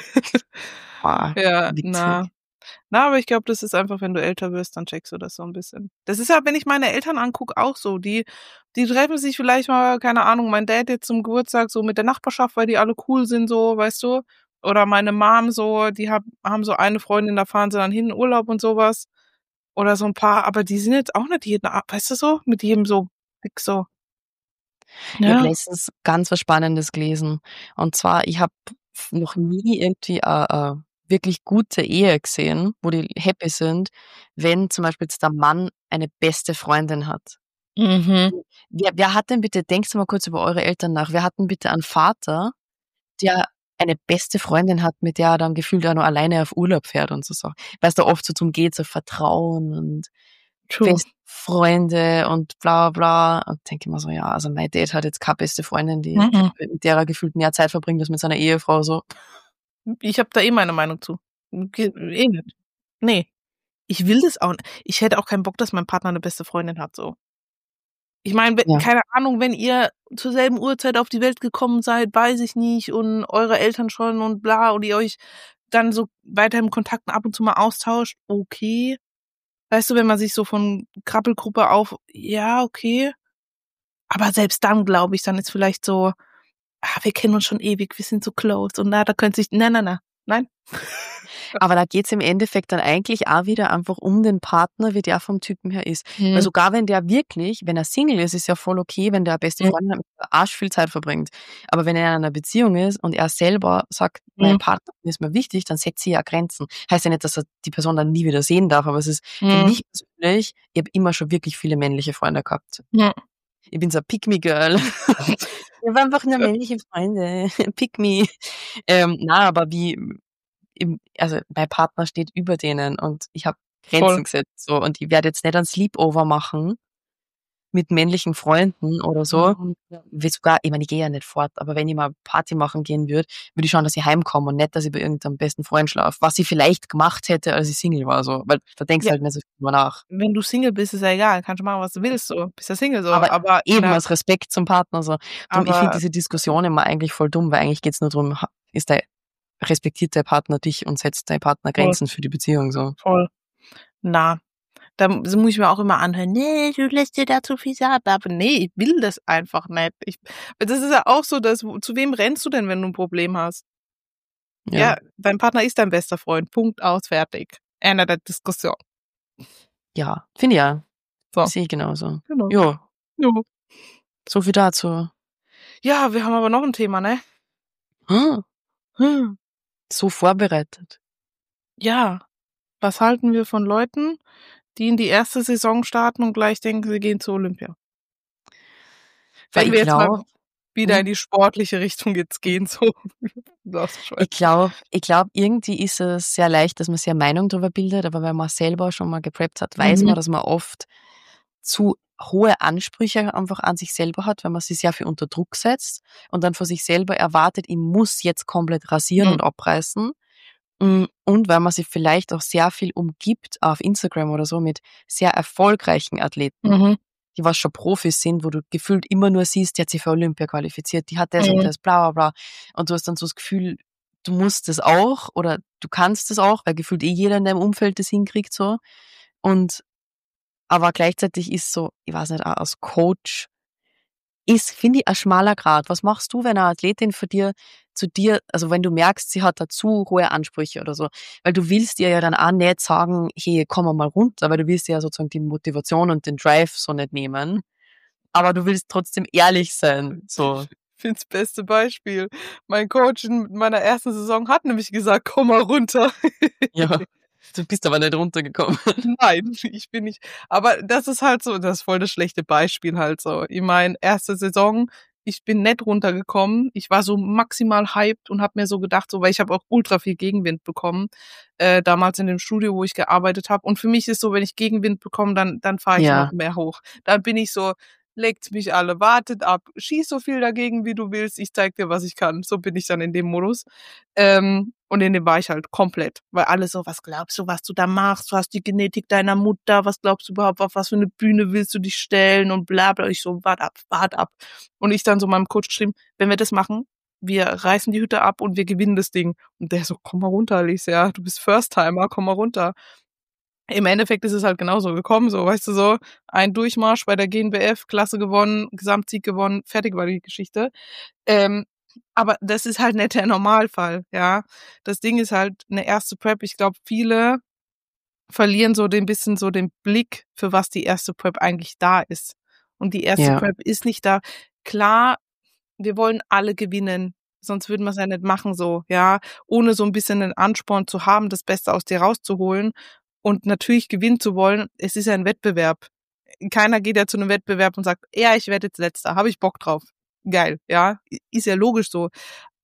Aber ich glaube, das ist einfach, wenn du älter wirst, dann checkst du das so ein bisschen. Das ist ja, wenn ich meine Eltern angucke, auch so. Die treffen sich vielleicht mal, keine Ahnung, mein Dad jetzt zum Geburtstag so mit der Nachbarschaft, weil die alle cool sind, so, weißt du. Oder meine Mom so, die haben so eine Freundin, da fahren sie dann hin in Urlaub und sowas. Oder so ein paar, aber die sind jetzt auch nicht weißt du so, mit jedem so, nix so. Ja. Ich habe letztens ganz was Spannendes gelesen. Und zwar, ich habe noch nie irgendwie wirklich gute Ehe gesehen, wo die happy sind, wenn zum Beispiel jetzt der Mann eine beste Freundin hat. Wer hat denn bitte, denkst du mal kurz über eure Eltern nach, wer hat denn bitte einen Vater, der eine beste Freundin hat, mit der er dann gefühlt auch noch alleine auf Urlaub fährt und so Sachen. Weil es da oft so zum geht, so Vertrauen und True. beste Freunde und bla bla. Und denke ich mir so, ja, also mein Date hat jetzt keine beste Freundin, mit der er gefühlt mehr Zeit verbringt als mit seiner Ehefrau so. Ich habe da eh meine Meinung zu. Eh nicht. Nee. Ich will das auch nicht. Ich hätte auch keinen Bock, dass mein Partner eine beste Freundin hat, so. Ich meine, Ja. keine Ahnung, wenn ihr zur selben Uhrzeit auf die Welt gekommen seid, weiß ich nicht, und eure Eltern schon und bla, und ihr euch dann so weiter im Kontakt ab und zu mal austauscht, okay. Weißt du, wenn man sich so von Krabbelgruppe auf, ja, okay. Aber selbst dann, glaube ich, dann ist vielleicht so, wir kennen uns schon ewig, wir sind so close, und da könnte sich, nein. Aber da geht's im Endeffekt dann eigentlich auch wieder einfach um den Partner, wie der vom Typen her ist. Weil sogar wenn der wirklich, wenn er Single ist ja voll okay, wenn der eine beste Freundin hat, mit der Arsch viel Zeit verbringt. Aber wenn er in einer Beziehung ist und er selber sagt, mein Partner ist mir wichtig, dann setzt sie ja Grenzen. Heißt ja nicht, dass er die Person dann nie wieder sehen darf, aber es ist für mich persönlich, ich habe immer schon wirklich viele männliche Freunde gehabt. Ja. Ich bin so ein Pick-me-Girl. Ich habe einfach nur männliche Freunde. Pick-me. Aber also mein Partner steht über denen und ich habe Grenzen gesetzt so und ich werde jetzt nicht ein Sleepover machen mit männlichen Freunden oder so. Wie sogar, ich meine, ich gehe ja nicht fort, aber wenn ich mal Party machen gehen würde ich schauen, dass ich heimkomme und nicht, dass ich bei irgendeinem besten Freund schlafe, was ich vielleicht gemacht hätte, als ich Single war, so, weil da denkst du halt nicht so viel drüber nach. Wenn du Single bist, ist ja egal, kannst du machen, was du willst, so, bist ja Single, so, aber eben aus Respekt zum Partner, so. Drum, ich finde diese Diskussion immer eigentlich voll dumm, weil eigentlich geht's nur darum, respektiert der Partner dich und setzt dein Partner Grenzen für die Beziehung, so. Voll. Da muss ich mir auch immer anhören, nee, du lässt dir da zu viel ab, aber nee, ich will das einfach nicht. Das ist ja auch so, zu wem rennst du denn, wenn du ein Problem hast? Ja, dein Partner ist dein bester Freund, Punkt, aus, fertig. Ende der Diskussion. Ja, finde ich ja. So. Sehe ich genauso. Genau. Jo. So viel dazu. Ja, wir haben aber noch ein Thema, ne? So vorbereitet. Ja. Was halten wir von Leuten, die in die erste Saison starten und gleich denken, sie gehen zur Olympia? Wenn wir jetzt mal wieder in die sportliche Richtung jetzt gehen, so. Ich glaube, irgendwie ist es sehr leicht, dass man sich eine Meinung darüber bildet, aber wenn man selber schon mal gepreppt hat, weiß man, dass man oft zu hohe Ansprüche einfach an sich selber hat, wenn man sich sehr viel unter Druck setzt und dann von sich selber erwartet, ich muss jetzt komplett rasieren und abreißen. Und weil man sich vielleicht auch sehr viel umgibt auf Instagram oder so mit sehr erfolgreichen Athleten, die was schon Profis sind, wo du gefühlt immer nur siehst, die hat sich für Olympia qualifiziert, die hat das und das, bla bla bla. Und du hast dann so das Gefühl, du musst das auch oder du kannst das auch, weil gefühlt jeder in deinem Umfeld das hinkriegt so. Aber gleichzeitig ist so, ich weiß nicht, auch als Coach finde ich, ein schmaler Grat. Was machst du, wenn eine Athletin zu dir, also wenn du merkst, sie hat da zu hohe Ansprüche oder so? Weil du willst ihr ja dann auch nicht sagen, hey, komm mal runter, weil du willst ja sozusagen die Motivation und den Drive so nicht nehmen. Aber du willst trotzdem ehrlich sein, so. Ich finde das beste Beispiel. Mein Coach in meiner ersten Saison hat nämlich gesagt, komm mal runter. Ja. Du bist aber nicht runtergekommen. Nein, ich bin nicht. Aber das ist halt so, das ist voll das schlechte Beispiel halt so. Ich meine, erste Saison, ich bin nicht runtergekommen. Ich war so maximal hyped und habe mir so gedacht, so, weil ich habe auch ultra viel Gegenwind bekommen, damals in dem Studio, wo ich gearbeitet habe. Und für mich ist so, wenn ich Gegenwind bekomme, dann fahre ich noch mehr hoch. Dann bin ich so, legt mich alle, wartet ab, schieß so viel dagegen, wie du willst, ich zeig dir, was ich kann. So bin ich dann in dem Modus. Und in dem war ich halt komplett, weil alle so, was glaubst du, was du da machst? Du hast die Genetik deiner Mutter, was glaubst du überhaupt, auf was für eine Bühne willst du dich stellen und bla bla. Ich so, wart ab. Und ich dann so meinem Coach geschrieben, wenn wir das machen, wir reißen die Hütte ab und wir gewinnen das Ding. Und der so, komm mal runter, Alicia, du bist First-Timer, komm mal runter. Im Endeffekt ist es halt genauso gekommen, so, weißt du, so, ein Durchmarsch bei der GNBF, Klasse gewonnen, Gesamtsieg gewonnen, fertig war die Geschichte. Aber das ist halt nicht der Normalfall, ja. Das Ding ist halt eine erste Prep. Ich glaube, viele verlieren so den Blick, für was die erste Prep eigentlich da ist. Und die erste Prep ist nicht da. Klar, wir wollen alle gewinnen. Sonst würden wir es ja nicht machen, so, ja. Ohne so ein bisschen den Ansporn zu haben, das Beste aus dir rauszuholen und natürlich gewinnen zu wollen. Es ist ja ein Wettbewerb. Keiner geht ja zu einem Wettbewerb und sagt, ja, ich werde jetzt Letzter, habe ich Bock drauf. Geil, ja, ist ja logisch so.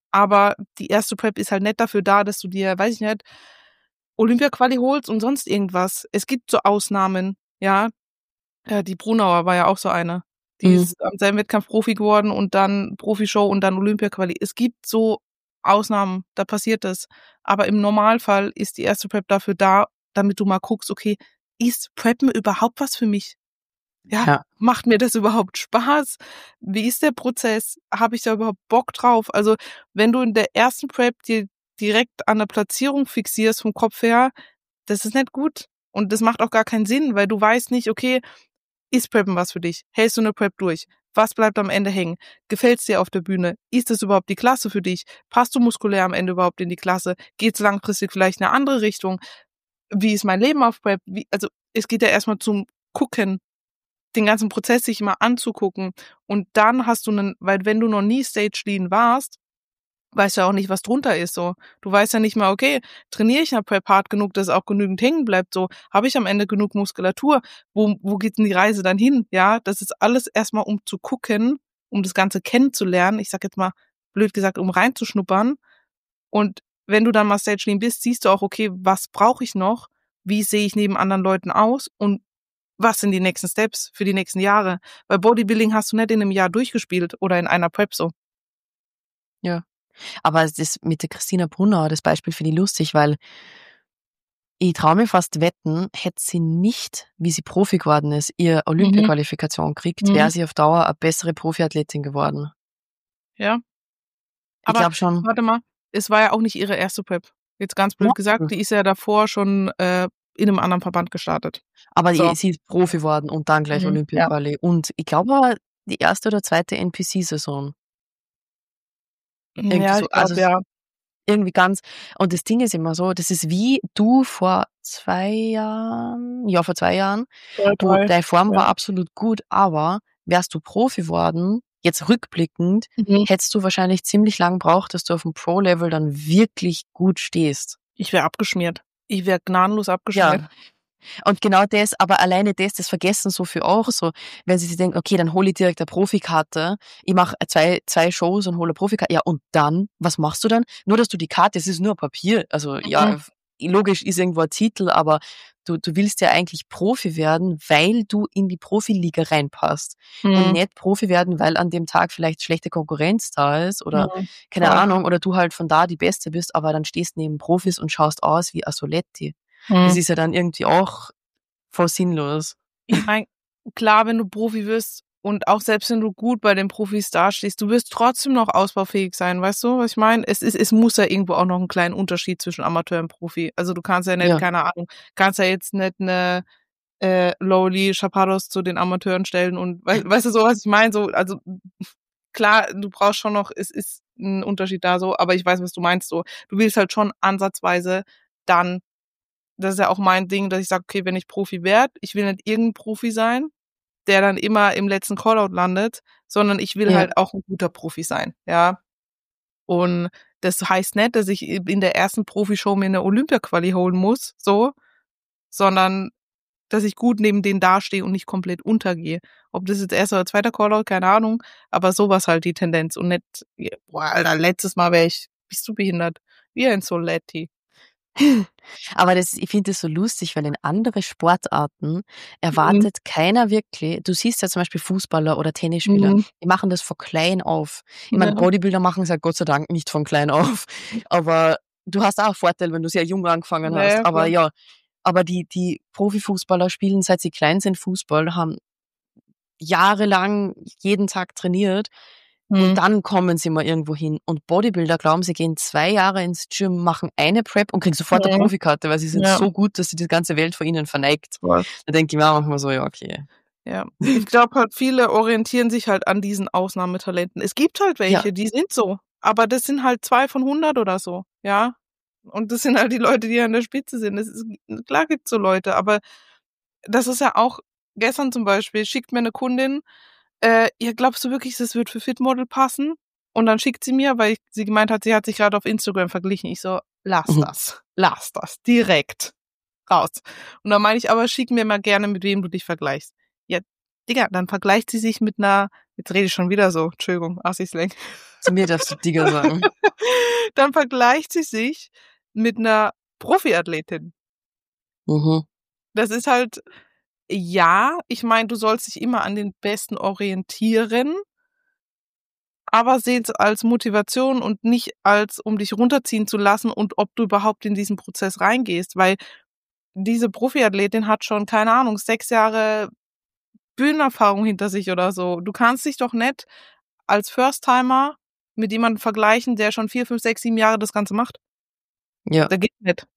Aber die erste Prep ist halt nicht dafür da, dass du dir, weiß ich nicht, Olympia-Quali holst und sonst irgendwas. Es gibt so Ausnahmen, ja. Die Brunauer war ja auch so eine. Die ist am selben Wettkampf Profi geworden und dann Profishow und dann Olympia-Quali. Es gibt so Ausnahmen, da passiert das. Aber im Normalfall ist die erste Prep dafür da, damit du mal guckst, okay, ist Preppen überhaupt was für mich? Ja, macht mir das überhaupt Spaß? Wie ist der Prozess? Habe ich da überhaupt Bock drauf? Also, wenn du in der ersten Prep dir direkt an der Platzierung fixierst vom Kopf her, das ist nicht gut. Und das macht auch gar keinen Sinn, weil du weißt nicht, okay, ist Preppen was für dich? Hältst du eine Prep durch? Was bleibt am Ende hängen? Gefällt's dir auf der Bühne? Ist das überhaupt die Klasse für dich? Passt du muskulär am Ende überhaupt in die Klasse? Geht's langfristig vielleicht in eine andere Richtung? Wie ist mein Leben auf Prep? Also, es geht ja erstmal zum Gucken, den ganzen Prozess sich mal anzugucken. Und dann hast du weil wenn du noch nie Stage Lean warst, weißt du ja auch nicht, was drunter ist, so. Du weißt ja nicht mal, okay, trainiere ich in der Prep hart genug, dass auch genügend hängen bleibt, so. Habe ich am Ende genug Muskulatur? Wo geht denn die Reise dann hin? Ja, das ist alles erstmal, um zu gucken, um das Ganze kennenzulernen. Ich sag jetzt mal, blöd gesagt, um reinzuschnuppern. Und wenn du dann mal Stage Lean bist, siehst du auch, okay, was brauche ich noch? Wie sehe ich neben anderen Leuten aus? Und was sind die nächsten Steps für die nächsten Jahre? Weil Bodybuilding hast du nicht in einem Jahr durchgespielt oder in einer Prep so. Ja. Aber das mit der Christina Brunner, das Beispiel finde ich lustig, weil ich traue mir fast wetten, hätte sie nicht, wie sie Profi geworden ist, ihr Olympia-Qualifikation gekriegt, wäre sie auf Dauer eine bessere Profiathletin geworden. Ja. Ich Aber glaube schon. warte mal, es war ja auch nicht ihre erste Prep. Jetzt ganz blöd gesagt, die ist ja davor schon in einem anderen Verband gestartet. Aber So. sie ist Profi geworden und dann gleich Olympia-Quali. Ja. Und ich glaube, die erste oder zweite NPC-Saison. Ja, so, ich glaube, ja. Irgendwie ganz, und das Ding ist immer so, das ist wie du vor 2 Jahren, wo deine Form war absolut gut, aber wärst du Profi geworden, jetzt rückblickend, hättest du wahrscheinlich ziemlich lang braucht, dass du auf dem Pro-Level dann wirklich gut stehst. Ich wäre abgeschmiert. Ich wäre gnadenlos abgeschmiert. Ja. Und genau das, aber alleine das vergessen so viel auch so, wenn sie sich denken, okay, dann hole ich direkt eine Profikarte, ich mache zwei Shows und hole eine Profikarte, ja, und dann, was machst du dann? Nur, dass du die Karte, es ist nur Papier, also ja, logisch ist irgendwo ein Titel, aber du willst ja eigentlich Profi werden, weil du in die Profiliga reinpasst und nicht Profi werden, weil an dem Tag vielleicht schlechte Konkurrenz da ist oder keine Ahnung, oder du halt von da die Beste bist, aber dann stehst neben Profis und schaust aus wie Asoletti. Das ist ja dann irgendwie auch voll sinnlos. Ich meine, klar, wenn du Profi wirst und auch selbst wenn du gut bei den Profis dastehst, du wirst trotzdem noch ausbaufähig sein, weißt du, was ich meine? Es muss ja irgendwo auch noch einen kleinen Unterschied zwischen Amateur und Profi. Also du kannst ja nicht, keine Ahnung, kannst ja jetzt nicht eine Lowly Chaparros zu den Amateuren stellen und weißt du so, was ich meine? So, also klar, du brauchst schon noch, es ist ein Unterschied da so, aber ich weiß, was du meinst so. Du willst halt schon ansatzweise dann, das ist ja auch mein Ding, dass ich sage, okay, wenn ich Profi werde, ich will nicht irgendein Profi sein, der dann immer im letzten Callout landet, sondern ich will halt auch ein guter Profi sein, ja. Und das heißt nicht, dass ich in der ersten Profishow mir eine Olympia-Quali holen muss, so, sondern dass ich gut neben denen dastehe und nicht komplett untergehe. Ob das jetzt erster oder zweiter Callout, keine Ahnung, aber sowas halt die Tendenz und nicht, boah, Alter, letztes Mal bist du behindert? Wie ein Soletti. Aber ich finde das so lustig, weil in andere Sportarten erwartet keiner wirklich, du siehst ja zum Beispiel Fußballer oder Tennisspieler, die machen das von klein auf. Ich meine, Bodybuilder machen es ja Gott sei Dank nicht von klein auf, aber du hast auch einen Vorteil, wenn du sehr jung angefangen hast. Aber ja, aber die Profifußballer spielen, seit sie klein sind, Fußball, haben jahrelang jeden Tag trainiert. Und dann kommen sie mal irgendwo hin. Und Bodybuilder glauben, sie gehen 2 Jahre ins Gym, machen eine Prep und kriegen sofort eine Profikarte, weil sie sind so gut, dass sie die ganze Welt vor ihnen verneigt. Da denke ich mir auch manchmal so, ja, okay. Ja, ich glaube halt, viele orientieren sich halt an diesen Ausnahmetalenten. Es gibt halt welche, die sind so. Aber das sind halt 2 von 100 oder so, ja. Und das sind halt die Leute, die an der Spitze sind. Klar gibt's so Leute, aber das ist ja auch, gestern zum Beispiel, schickt mir eine Kundin, ja, glaubst du wirklich, das wird für Fitmodel passen? Und dann schickt sie mir, weil sie gemeint hat, sie hat sich gerade auf Instagram verglichen. Ich so, lass das, direkt raus. Und dann meine ich, aber schick mir mal gerne, mit wem du dich vergleichst. Ja, Digga, dann vergleicht sie sich mit einer Jetzt rede ich schon wieder so. Entschuldigung, Assi-Slang. Zu mir darfst du Digger sagen. Dann vergleicht sie sich mit einer Profiathletin. Mhm. Das ist halt, ja, ich meine, du sollst dich immer an den Besten orientieren, aber seht es als Motivation und nicht als, um dich runterziehen zu lassen und ob du überhaupt in diesen Prozess reingehst, weil diese Profiathletin hat schon, keine Ahnung, 6 Jahre Bühnenerfahrung hinter sich oder so. Du kannst dich doch nicht als First-Timer mit jemandem vergleichen, der schon 4, 5, 6, 7 Jahre das Ganze macht. Ja. Da geht nicht.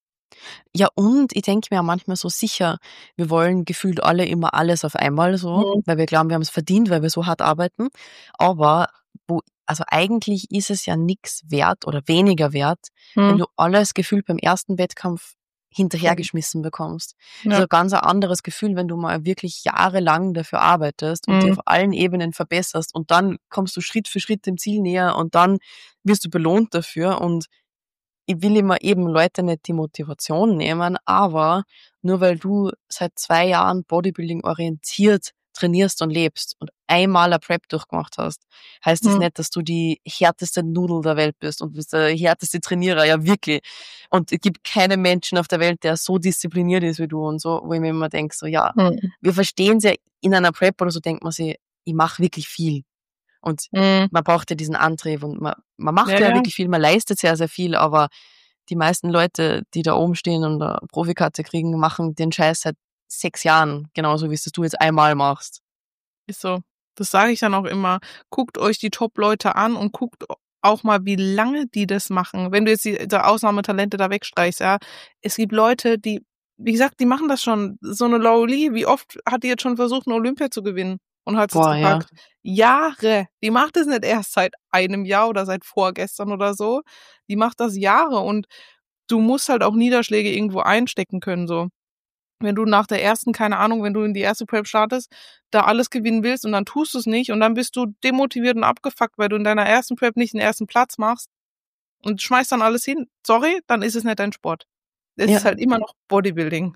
Ja, und ich denke mir auch manchmal so sicher, wir wollen gefühlt alle immer alles auf einmal so, weil wir glauben, wir haben es verdient, weil wir so hart arbeiten. Aber also eigentlich ist es ja nix wert oder weniger wert, wenn du alles gefühlt beim ersten Wettkampf hinterhergeschmissen bekommst. Das ist Ja. ein ganz anderes Gefühl, wenn du mal wirklich jahrelang dafür arbeitest und dich auf allen Ebenen verbesserst und dann kommst du Schritt für Schritt dem Ziel näher und dann wirst du belohnt dafür. Und ich will immer eben Leute nicht die Motivation nehmen, aber nur weil du seit 2 Jahren Bodybuilding orientiert trainierst und lebst und einmal eine Prep durchgemacht hast, heißt das nicht, dass du die härteste Nudel der Welt bist und bist der härteste Trainierer, ja wirklich. Und es gibt keinen Menschen auf der Welt, der so diszipliniert ist wie du und so, wo ich mir immer denke, so ja, wir verstehen es ja in einer Prep oder so, denkt man sich, ich mache wirklich viel. Und man braucht ja diesen Antrieb und man macht ja wirklich viel, man leistet sehr, sehr viel, aber die meisten Leute, die da oben stehen und eine Profikarte kriegen, machen den Scheiß seit 6 Jahren, genauso wie es du jetzt einmal machst. Ist so. Das sage ich dann auch immer. Guckt euch die Top-Leute an und guckt auch mal, wie lange die das machen. Wenn du jetzt die Ausnahmetalente da wegstreichst, ja. Es gibt Leute, die, wie gesagt, die machen das schon. So eine Lauli, wie oft hat die jetzt schon versucht, eine Olympia zu gewinnen und hat es Boah, gepackt? Jahre. Die macht es nicht erst seit einem Jahr oder seit vorgestern oder so. Die macht das Jahre und du musst halt auch Niederschläge irgendwo einstecken können, so. Wenn du nach der ersten, keine Ahnung, wenn du in die erste Prep startest, da alles gewinnen willst und dann tust du es nicht und dann bist du demotiviert und abgefuckt, weil du in deiner ersten Prep nicht den ersten Platz machst und schmeißt dann alles hin. Sorry, dann ist es nicht dein Sport. Es Ja. ist halt immer noch Bodybuilding.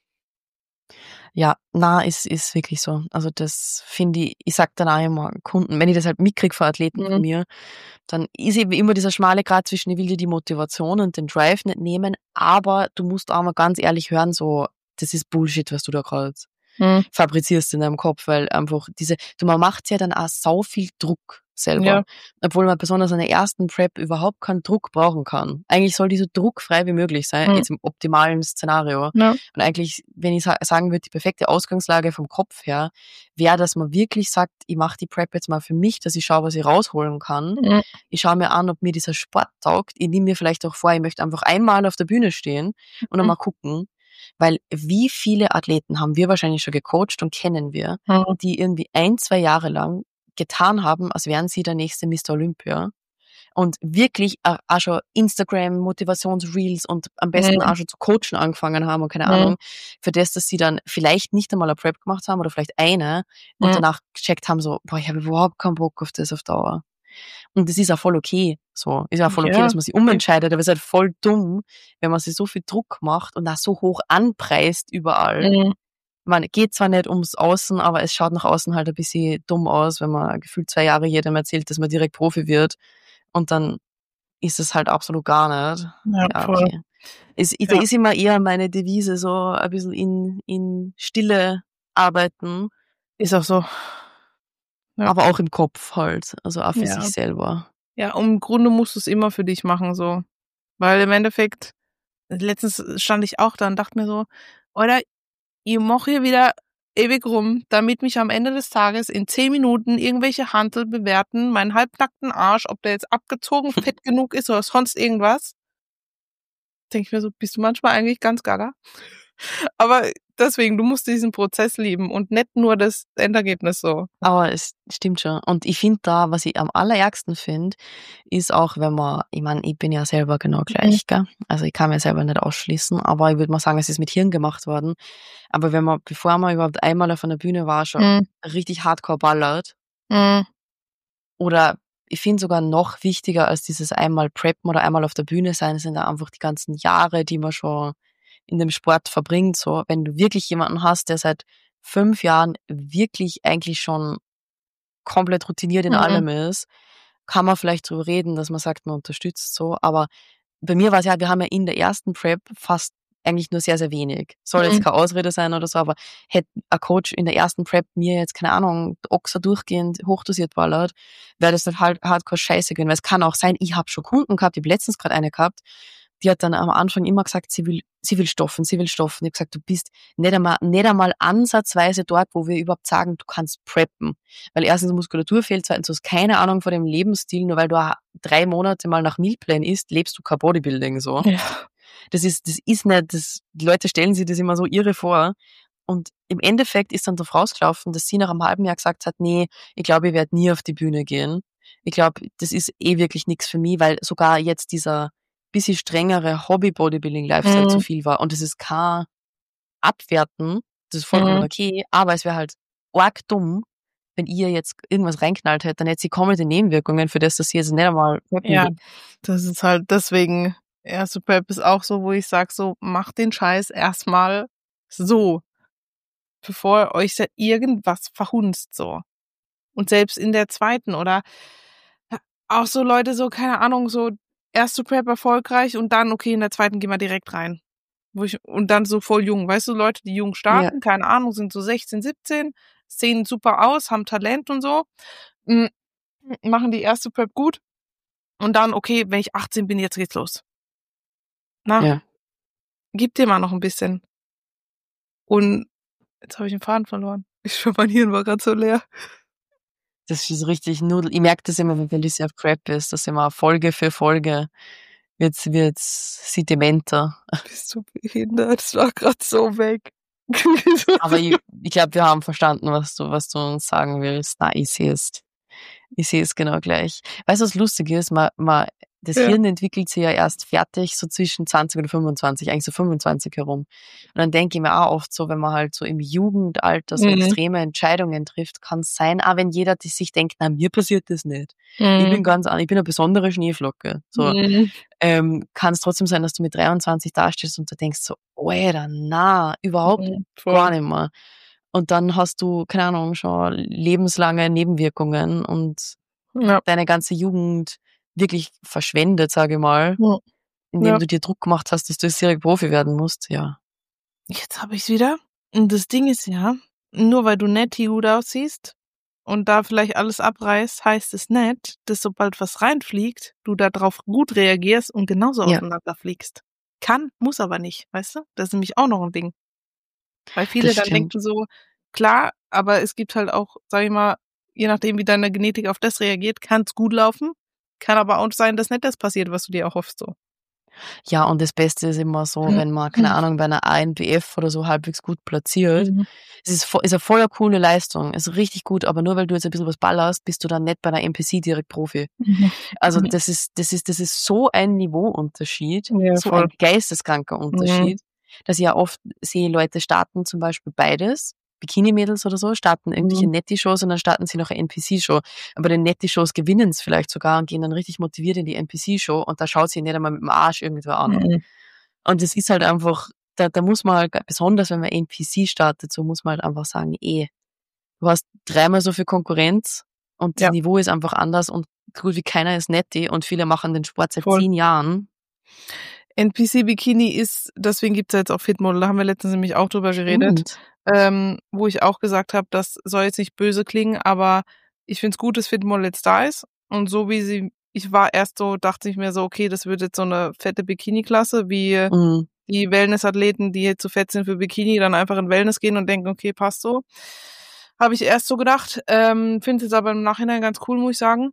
Ja, na, ist wirklich so. Also das finde ich sag dann auch immer Kunden, wenn ich das halt mitkriege von Athleten von mir, dann ist eben immer dieser schmale Grat zwischen, ich will dir die Motivation und den Drive nicht nehmen, aber du musst auch mal ganz ehrlich hören, so, das ist Bullshit, was du da gerade fabrizierst in deinem Kopf, weil einfach man macht ja dann auch sau viel Druck selber. Ja. Obwohl man besonders an der ersten Prep überhaupt keinen Druck brauchen kann. Eigentlich soll die so druckfrei wie möglich sein, jetzt im optimalen Szenario. Ja. Und eigentlich, wenn ich sagen würde, die perfekte Ausgangslage vom Kopf her, wäre, dass man wirklich sagt, ich mache die Prep jetzt mal für mich, dass ich schaue, was ich rausholen kann. Ich schaue mir an, ob mir dieser Sport taugt. Ich nehme mir vielleicht auch vor, ich möchte einfach einmal auf der Bühne stehen und dann mal gucken. Weil wie viele Athleten haben wir wahrscheinlich schon gecoacht und kennen wir, die irgendwie 1, 2 Jahre lang getan haben, als wären sie der nächste Mr. Olympia. Und wirklich auch schon Instagram, Motivationsreels und am besten auch schon zu coachen angefangen haben und keine Ahnung, für das, dass sie dann vielleicht nicht einmal eine Prep gemacht haben oder vielleicht eine und danach gecheckt haben so, boah, ich habe überhaupt keinen Bock auf das auf Dauer. Und das ist auch voll okay. So, ist auch voll okay, dass man sich umentscheidet, aber es ist halt voll dumm, wenn man sich so viel Druck macht und auch so hoch anpreist überall. Man geht zwar nicht ums Außen, aber es schaut nach außen halt ein bisschen dumm aus, wenn man gefühlt 2 Jahre jedem erzählt, dass man direkt Profi wird und dann ist es halt absolut gar nicht. Ja, voll. okay. Da ist immer eher meine Devise so ein bisschen in Stille arbeiten. Ist auch so. Ja. Aber auch im Kopf halt, also auch für Ja. sich selber. Ja, im Grunde musst du es immer für dich machen, so. Weil im Endeffekt, letztens stand ich auch da und dachte mir so, oder ich mache hier wieder ewig rum, damit mich am Ende des Tages in 10 Minuten irgendwelche Hantel bewerten, meinen halbnackten Arsch, ob der jetzt abgezogen, fett genug ist oder sonst irgendwas. Denke ich mir so, bist du manchmal eigentlich ganz gaga? Aber deswegen, du musst diesen Prozess lieben und nicht nur das Endergebnis so. Aber es stimmt schon. Und ich finde da, was ich am allerärgsten finde, ist auch, wenn man, ich meine, ich bin ja selber genau gleich, gell? Also ich kann mir selber nicht ausschließen, aber ich würde mal sagen, es ist mit Hirn gemacht worden. Aber wenn man, bevor man überhaupt einmal auf einer Bühne war, schon richtig hardcore ballert, oder ich finde sogar noch wichtiger als dieses einmal preppen oder einmal auf der Bühne sein, sind da einfach die ganzen Jahre, die man schon in dem Sport verbringt. So, wenn du wirklich jemanden hast, der seit 5 Jahren wirklich eigentlich schon komplett routiniert in allem ist, kann man vielleicht drüber reden, dass man sagt, man unterstützt so. Aber bei mir war es ja, wir haben ja in der ersten Prep fast eigentlich nur sehr, sehr wenig. Soll jetzt keine Ausrede sein oder so, aber hätte ein Coach in der ersten Prep mir jetzt, keine Ahnung, Oxa durchgehend hochdosiert ballert, wäre das dann halt hardcore scheiße gewesen. Weil es kann auch sein, ich habe schon Kunden gehabt, ich habe letztens gerade eine gehabt, die hat dann am Anfang immer gesagt, sie will stoffen. Ich habe gesagt, du bist nicht einmal ansatzweise dort, wo wir überhaupt sagen, du kannst preppen. Weil erstens Muskulatur fehlt, zweitens du hast keine Ahnung von dem Lebensstil, nur weil du 3 Monate mal nach Mealplan isst, lebst du kein Bodybuilding, so. Ja. Das ist nicht, die Leute stellen sich das immer so irre vor. Und im Endeffekt ist dann so rausgelaufen, dass sie nach einem halben Jahr gesagt hat, nee, ich glaube, ich werde nie auf die Bühne gehen. Ich glaube, das ist wirklich nichts für mich, weil sogar jetzt dieser bisschen strengere Hobby-Bodybuilding-Lifestyle zu viel war. Und das ist kein Abwerten, das ist vollkommen okay, aber es wäre halt arg dumm, wenn ihr jetzt irgendwas reinknallt hättet, dann hätte sie kommende Nebenwirkungen, für das, dass sie jetzt nicht einmal Ja, das ist halt deswegen, erste Prep ist auch so, wo ich sag so, macht den Scheiß erstmal so, bevor euch da irgendwas verhunzt, so. Und selbst in der zweiten oder auch so Leute so, keine Ahnung, so erste Prep erfolgreich und dann, okay, in der zweiten gehen wir direkt rein. Und dann so voll jung, weißt du, Leute, die jung starten, keine Ahnung, sind so 16, 17, sehen super aus, haben Talent und so, machen die erste Prep gut und dann, okay, wenn ich 18 bin, jetzt geht's los. Na, gib dir mal noch ein bisschen. Und jetzt habe ich den Faden verloren. Ich schwör, mein Hirn war gerade so leer. Das ist richtig Nudel. Ich merke das immer, wenn Felicia auf Prep ist, dass immer Folge für Folge wird sie dementer. Bist du behindert? Das war gerade so weg. Aber ich glaube, wir haben verstanden, was du uns sagen willst. Na, ich sehe es genau gleich. Weißt du, was lustig ist? Das Hirn entwickelt sich ja erst fertig so zwischen 20 und 25, eigentlich so 25 herum. Und dann denke ich mir auch oft so, wenn man halt so im Jugendalter so extreme Entscheidungen trifft, kann es sein, auch wenn jeder sich denkt, na, mir passiert das nicht. Ich bin eine besondere Schneeflocke. So, kann es trotzdem sein, dass du mit 23 dastehst und du denkst so, Alter, na, überhaupt gar nicht mehr. Und dann hast du, keine Ahnung, schon lebenslange Nebenwirkungen und deine ganze Jugend wirklich verschwendet, sage ich mal, indem du dir Druck gemacht hast, dass du jetzt direkt Profi werden musst, ja. Jetzt habe ich's wieder. Und das Ding ist ja, nur weil du nett gut aussiehst und da vielleicht alles abreißt, heißt es nicht, dass sobald was reinfliegt, du da drauf gut reagierst und genauso auseinander fliegst. Kann, muss aber nicht, weißt du? Das ist nämlich auch noch ein Ding. Weil viele dann denken so, klar, aber es gibt halt auch, sag ich mal, je nachdem, wie deine Genetik auf das reagiert, kann es gut laufen. Kann aber auch sein, dass nicht das passiert, was du dir auch hoffst, so. Ja, und das Beste ist immer so, wenn man, keine Ahnung, bei einer ANBF oder so halbwegs gut platziert. Es ist eine voller coole Leistung, ist richtig gut, aber nur weil du jetzt ein bisschen was ballerst, bist du dann nicht bei einer NPC direkt Profi. Also das ist so ein Niveauunterschied, so ein geisteskranker Unterschied, dass ich ja oft sehe, Leute starten zum Beispiel beides. Bikini-Mädels oder so starten irgendwelche Netty-Shows und dann starten sie noch eine NPC-Show. Aber den Netty-Shows gewinnen es vielleicht sogar und gehen dann richtig motiviert in die NPC-Show und da schaut sie nicht einmal mit dem Arsch irgendwo an. Und das ist halt einfach, da muss man halt, besonders wenn man NPC startet, so muss man halt einfach sagen, du hast 3-mal so viel Konkurrenz und das Niveau ist einfach anders und gut wie keiner ist Netty und viele machen den Sport seit 10 Jahren. NPC-Bikini ist, deswegen gibt's ja jetzt auch Fitmodel, da haben wir letztens nämlich auch drüber geredet, wo ich auch gesagt habe, das soll jetzt nicht böse klingen, aber ich find's gut, dass Fitmodel jetzt da ist und so wie ich war erst so, dachte ich mir so, okay, das wird jetzt so eine fette Bikini-Klasse, wie die Wellness-Athleten, die jetzt zu fett sind für Bikini, dann einfach in Wellness gehen und denken, okay, passt so. Habe ich erst so gedacht, finde es jetzt aber im Nachhinein ganz cool, muss ich sagen.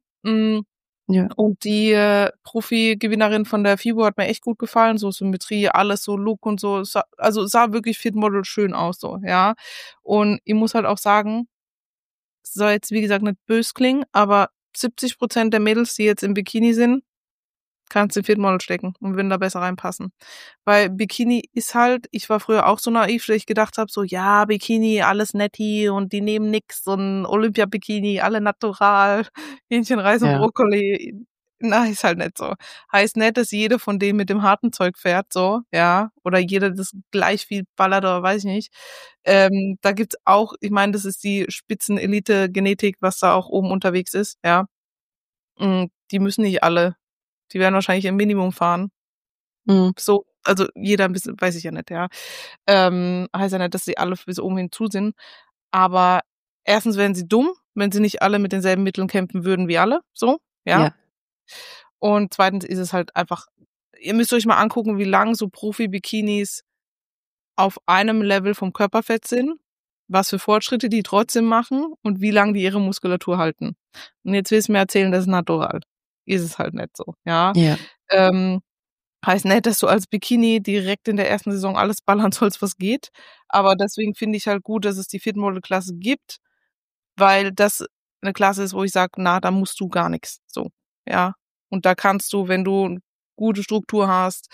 Ja. Und die Profi-Gewinnerin von der FIBO hat mir echt gut gefallen, so Symmetrie, alles so Look und so, sah wirklich Fitmodel schön aus, so, ja. Und ich muss halt auch sagen, es soll jetzt wie gesagt nicht böse klingen, aber 70% der Mädels, die jetzt im Bikini sind, kannst du in Fitmodel stecken und würden da besser reinpassen. Weil Bikini ist halt, ich war früher auch so naiv, dass ich gedacht habe, so ja, Bikini, alles netti und die nehmen nix und Olympia-Bikini, alle natural, Hähnchen, Reis und Brokkoli. Na, ist halt nicht so. Heißt nicht, dass jeder von denen mit dem harten Zeug fährt, so, ja, oder jeder das gleich viel ballert oder weiß ich nicht. Da gibt's auch, ich meine, das ist die Spitzenelite-Genetik, was da auch oben unterwegs ist, ja. Die müssen nicht alle. Die werden wahrscheinlich im Minimum fahren. So, also jeder ein bisschen, weiß ich ja nicht, ja. Heißt ja nicht, dass sie alle bis oben hinzu sind. Aber erstens wären sie dumm, wenn sie nicht alle mit denselben Mitteln kämpfen würden wie alle, so, ja. Und zweitens ist es halt einfach, ihr müsst euch mal angucken, wie lang so Profi-Bikinis auf einem Level vom Körperfett sind, was für Fortschritte die trotzdem machen und wie lange die ihre Muskulatur halten. Und jetzt willst du mir erzählen, das ist natural. Ist es halt nicht so, ja. Heißt nicht, dass du als Bikini direkt in der ersten Saison alles ballern sollst, was geht. Aber deswegen finde ich halt gut, dass es die Fit-Model-Klasse gibt, weil das eine Klasse ist, wo ich sage, na, da musst du gar nichts. So, ja. Und da kannst du, wenn du eine gute Struktur hast,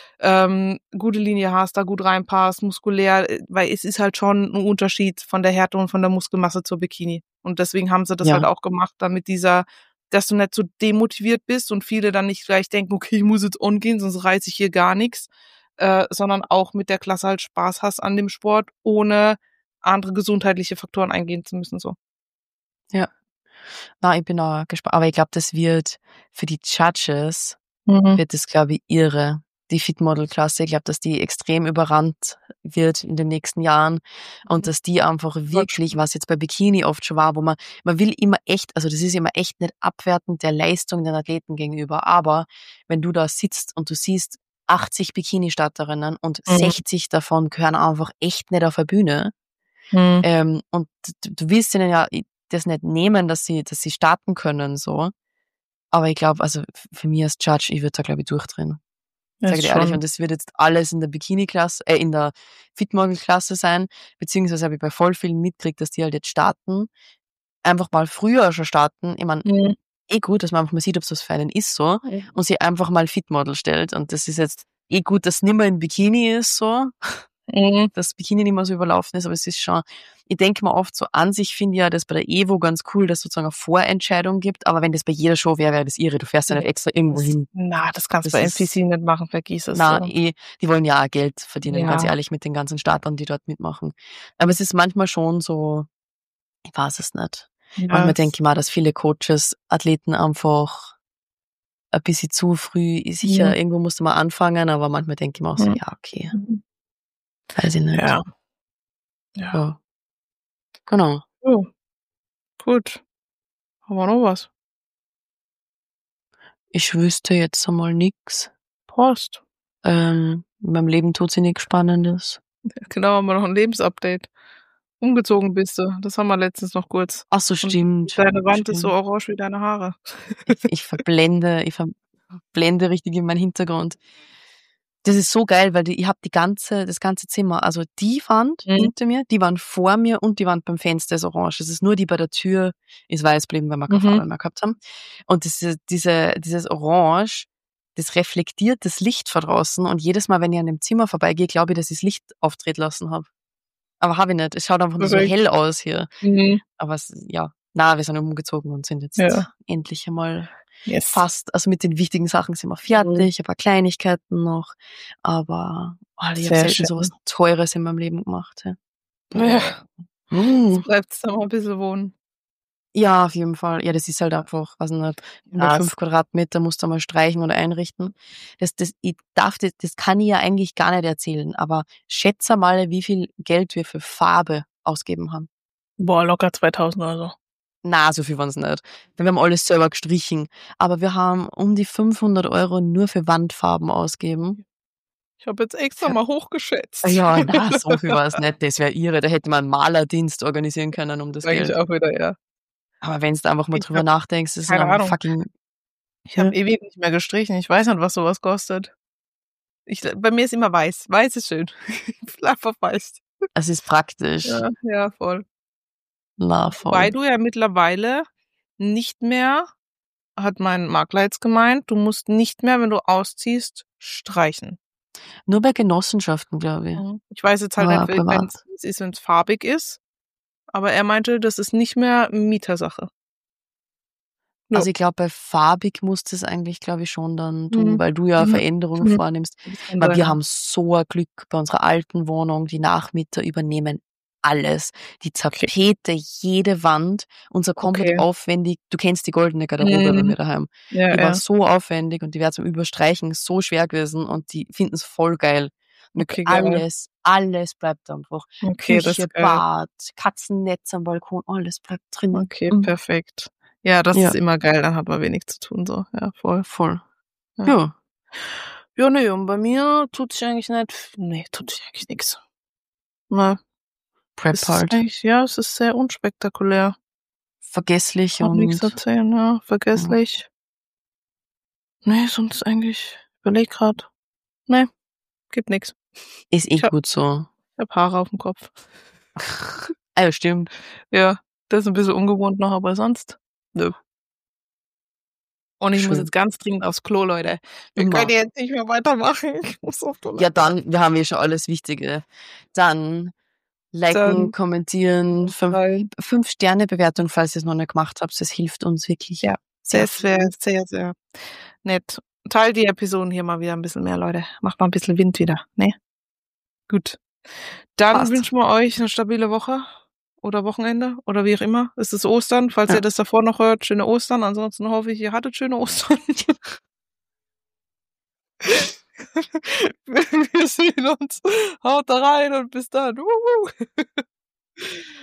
gute Linie hast, da gut reinpasst, muskulär, weil es ist halt schon ein Unterschied von der Härte und von der Muskelmasse zur Bikini. Und deswegen haben sie das halt auch gemacht, damit dass du nicht so demotiviert bist und viele dann nicht gleich denken, okay, ich muss jetzt on gehen, sonst reiße ich hier gar nichts, sondern auch mit der Klasse halt Spaß hast an dem Sport, ohne andere gesundheitliche Faktoren eingehen zu müssen, so. Ja. Na, ich bin auch gespannt. Aber ich glaube, das wird für die Judges, wird das, glaube ich, irre. Die Fit-Model-Klasse, ich glaube, dass die extrem überrannt wird in den nächsten Jahren und dass die einfach wirklich, was jetzt bei Bikini oft schon war, wo man will immer echt, also das ist immer echt nicht abwertend der Leistung den Athleten gegenüber, aber wenn du da sitzt und du siehst 80 Bikini-Starterinnen und 60 davon gehören einfach echt nicht auf der Bühne, und du willst ihnen ja das nicht nehmen, dass sie starten können, so. Aber ich glaube, also für mich als Judge, ich würde da, glaube ich, durchdrehen. Sag ich dir ehrlich, und das wird jetzt alles in der Bikini-Klasse, in der Fit-Model-Klasse sein, beziehungsweise habe ich bei voll vielen mitgekriegt, dass die halt jetzt starten, einfach mal früher schon starten. Ich meine, gut, dass man einfach mal sieht, ob es was für einen ist, so, und sie einfach mal Fit-Model stellt. Und das ist jetzt gut, dass es nicht mehr in Bikini ist, so, dass Bikini nicht mehr so überlaufen ist, aber es ist schon, ich denke mal oft so an sich, finde ich ja das bei der Evo ganz cool, dass es sozusagen eine Vorentscheidung gibt, aber wenn das bei jeder Show wäre, wäre das irre. Du fährst ja nicht extra irgendwo hin. Na, das kannst du bei NPC nicht machen, vergiss es. Na, die wollen ja auch Geld verdienen, ganz ehrlich, mit den ganzen Startern, die dort mitmachen. Aber es ist manchmal schon so, ich weiß es nicht. Manchmal denke ich mal, dass viele Coaches, Athleten einfach ein bisschen zu früh, sicher, irgendwo musste man anfangen, aber manchmal denke ich mir auch so, ja, okay. Weiß ich nicht. Ja. Genau. Oh. Gut. Haben wir noch was? Ich wüsste jetzt einmal nix. Prost. In meinem Leben tut sich nichts Spannendes. Genau, haben wir noch ein Lebensupdate. Umgezogen bist du. Das haben wir letztens noch kurz. Ach so, stimmt. Und deine Wand ist so orange wie deine Haare. Ich verblende richtig in meinen Hintergrund. Das ist so geil, weil ich habe das ganze Zimmer, also die Wand hinter mir, die Wand vor mir und die Wand beim Fenster ist orange. Es ist nur die bei der Tür ist weiß geblieben, weil wir keine Farbe mehr gehabt haben. Und dieses Orange, das reflektiert das Licht von draußen und jedes Mal, wenn ich an dem Zimmer vorbeigehe, glaube ich, dass ich das Licht auftreten lassen habe. Aber habe ich nicht. Es schaut einfach nur so hell aus hier. Aber wir sind umgezogen und sind jetzt endlich einmal fast, also mit den wichtigen Sachen sind wir fertig, ein paar Kleinigkeiten noch, aber ich habe selten so was Teures in meinem Leben gemacht. Ja. Jetzt bleibt es da mal ein bisschen wohnen. Ja, auf jeden Fall. Ja, das ist halt einfach, 105 Quadratmeter musst du mal streichen oder einrichten. Das kann ich ja eigentlich gar nicht erzählen, aber schätze mal, wie viel Geld wir für Farbe ausgeben haben. Boah, locker 2000 oder so. Na, so viel waren es nicht. Wir haben alles selber gestrichen. Aber wir haben um die 500 € nur für Wandfarben ausgegeben. Ich habe jetzt extra mal hochgeschätzt. Ja, na, so viel war es nicht. Das wäre irre. Da hätte man einen Malerdienst organisieren können um das Geld. Ich auch wieder, ja. Aber wenn du einfach mal drüber nachdenkst, das ist einfach fucking... Ich habe ewig nicht mehr gestrichen. Ich weiß nicht, was sowas kostet. Bei mir ist immer weiß. Weiß ist schön. Einfach weiß. Es ist praktisch. Ja, voll. Na, voll. Weil du ja mittlerweile nicht mehr, hat mein Makler jetzt gemeint, du musst nicht mehr, wenn du ausziehst, streichen. Nur bei Genossenschaften, glaube ich. Ich weiß jetzt halt nicht, wenn es farbig ist. Aber er meinte, das ist nicht mehr Mietersache. Ja. Also ich glaube, bei farbig musst du es eigentlich, glaube ich, schon dann tun, Mhm. weil du ja Mhm. Veränderungen Mhm. vornimmst. Das kann Weil sein, wir ja. haben so ein Glück bei unserer alten Wohnung, die Nachmieter übernehmen alles. Die Okay. Tapete, jede Wand, unser komplett Okay. aufwendig, du kennst die goldene Garderobe bei Mhm. mir daheim. Ja, Die war ja. so aufwendig und die wäre zum Überstreichen so schwer gewesen und die finden es voll geil. Okay, geil. Alles bleibt einfach. Okay, das Küche, ist geil. Bad, Katzennetz am Balkon, alles bleibt drinnen. Okay, perfekt. Ja, das Ja, ist immer geil, dann hat man wenig zu tun, so. Ja, voll. voll. Ja. Ja, Ja, ne, und bei mir tut sich eigentlich nix. Ne, Prep es ist halt. eigentlich es ist sehr unspektakulär. Vergesslich Auch nix und erzählen, ja, ja, vergesslich. Ne, sonst eigentlich überlege grad. Ne, gibt nix. ist eh Ich gut so. habe Haare aufm Kopf. Ah ja, stimmt. Ja, das ist 'n bisschen ungewohnt noch, aber sonst nö. Und ich muss Schön. jetzt ganz dringend aufs Klo, Leute. Wir können Ma. jetzt nicht mehr weitermachen. Ich muss auf Ja, Toilette. dann, wir haben ja schon alles Wichtige. Dann liken, Dann kommentieren, rein. 5-Sterne-Bewertung, falls ihr es noch nicht gemacht habt. Das hilft uns wirklich Ja, sehr das wäre viel. sehr, sehr nett. Teilt die Episoden hier mal wieder 'n bisschen mehr, Leute. Macht mal 'n bisschen Wind wieder, ne? Gut. Dann Passt. wünschen wir euch 'ne stabile Woche oder Wochenende oder wie auch immer. Es ist Ostern. Falls Ja. ihr das davor noch hört, schöne Ostern. Ansonsten hoffe ich, ihr hattet schöne Ostern. Wir sehen uns. Haut da rein und bis dann. Wuhu.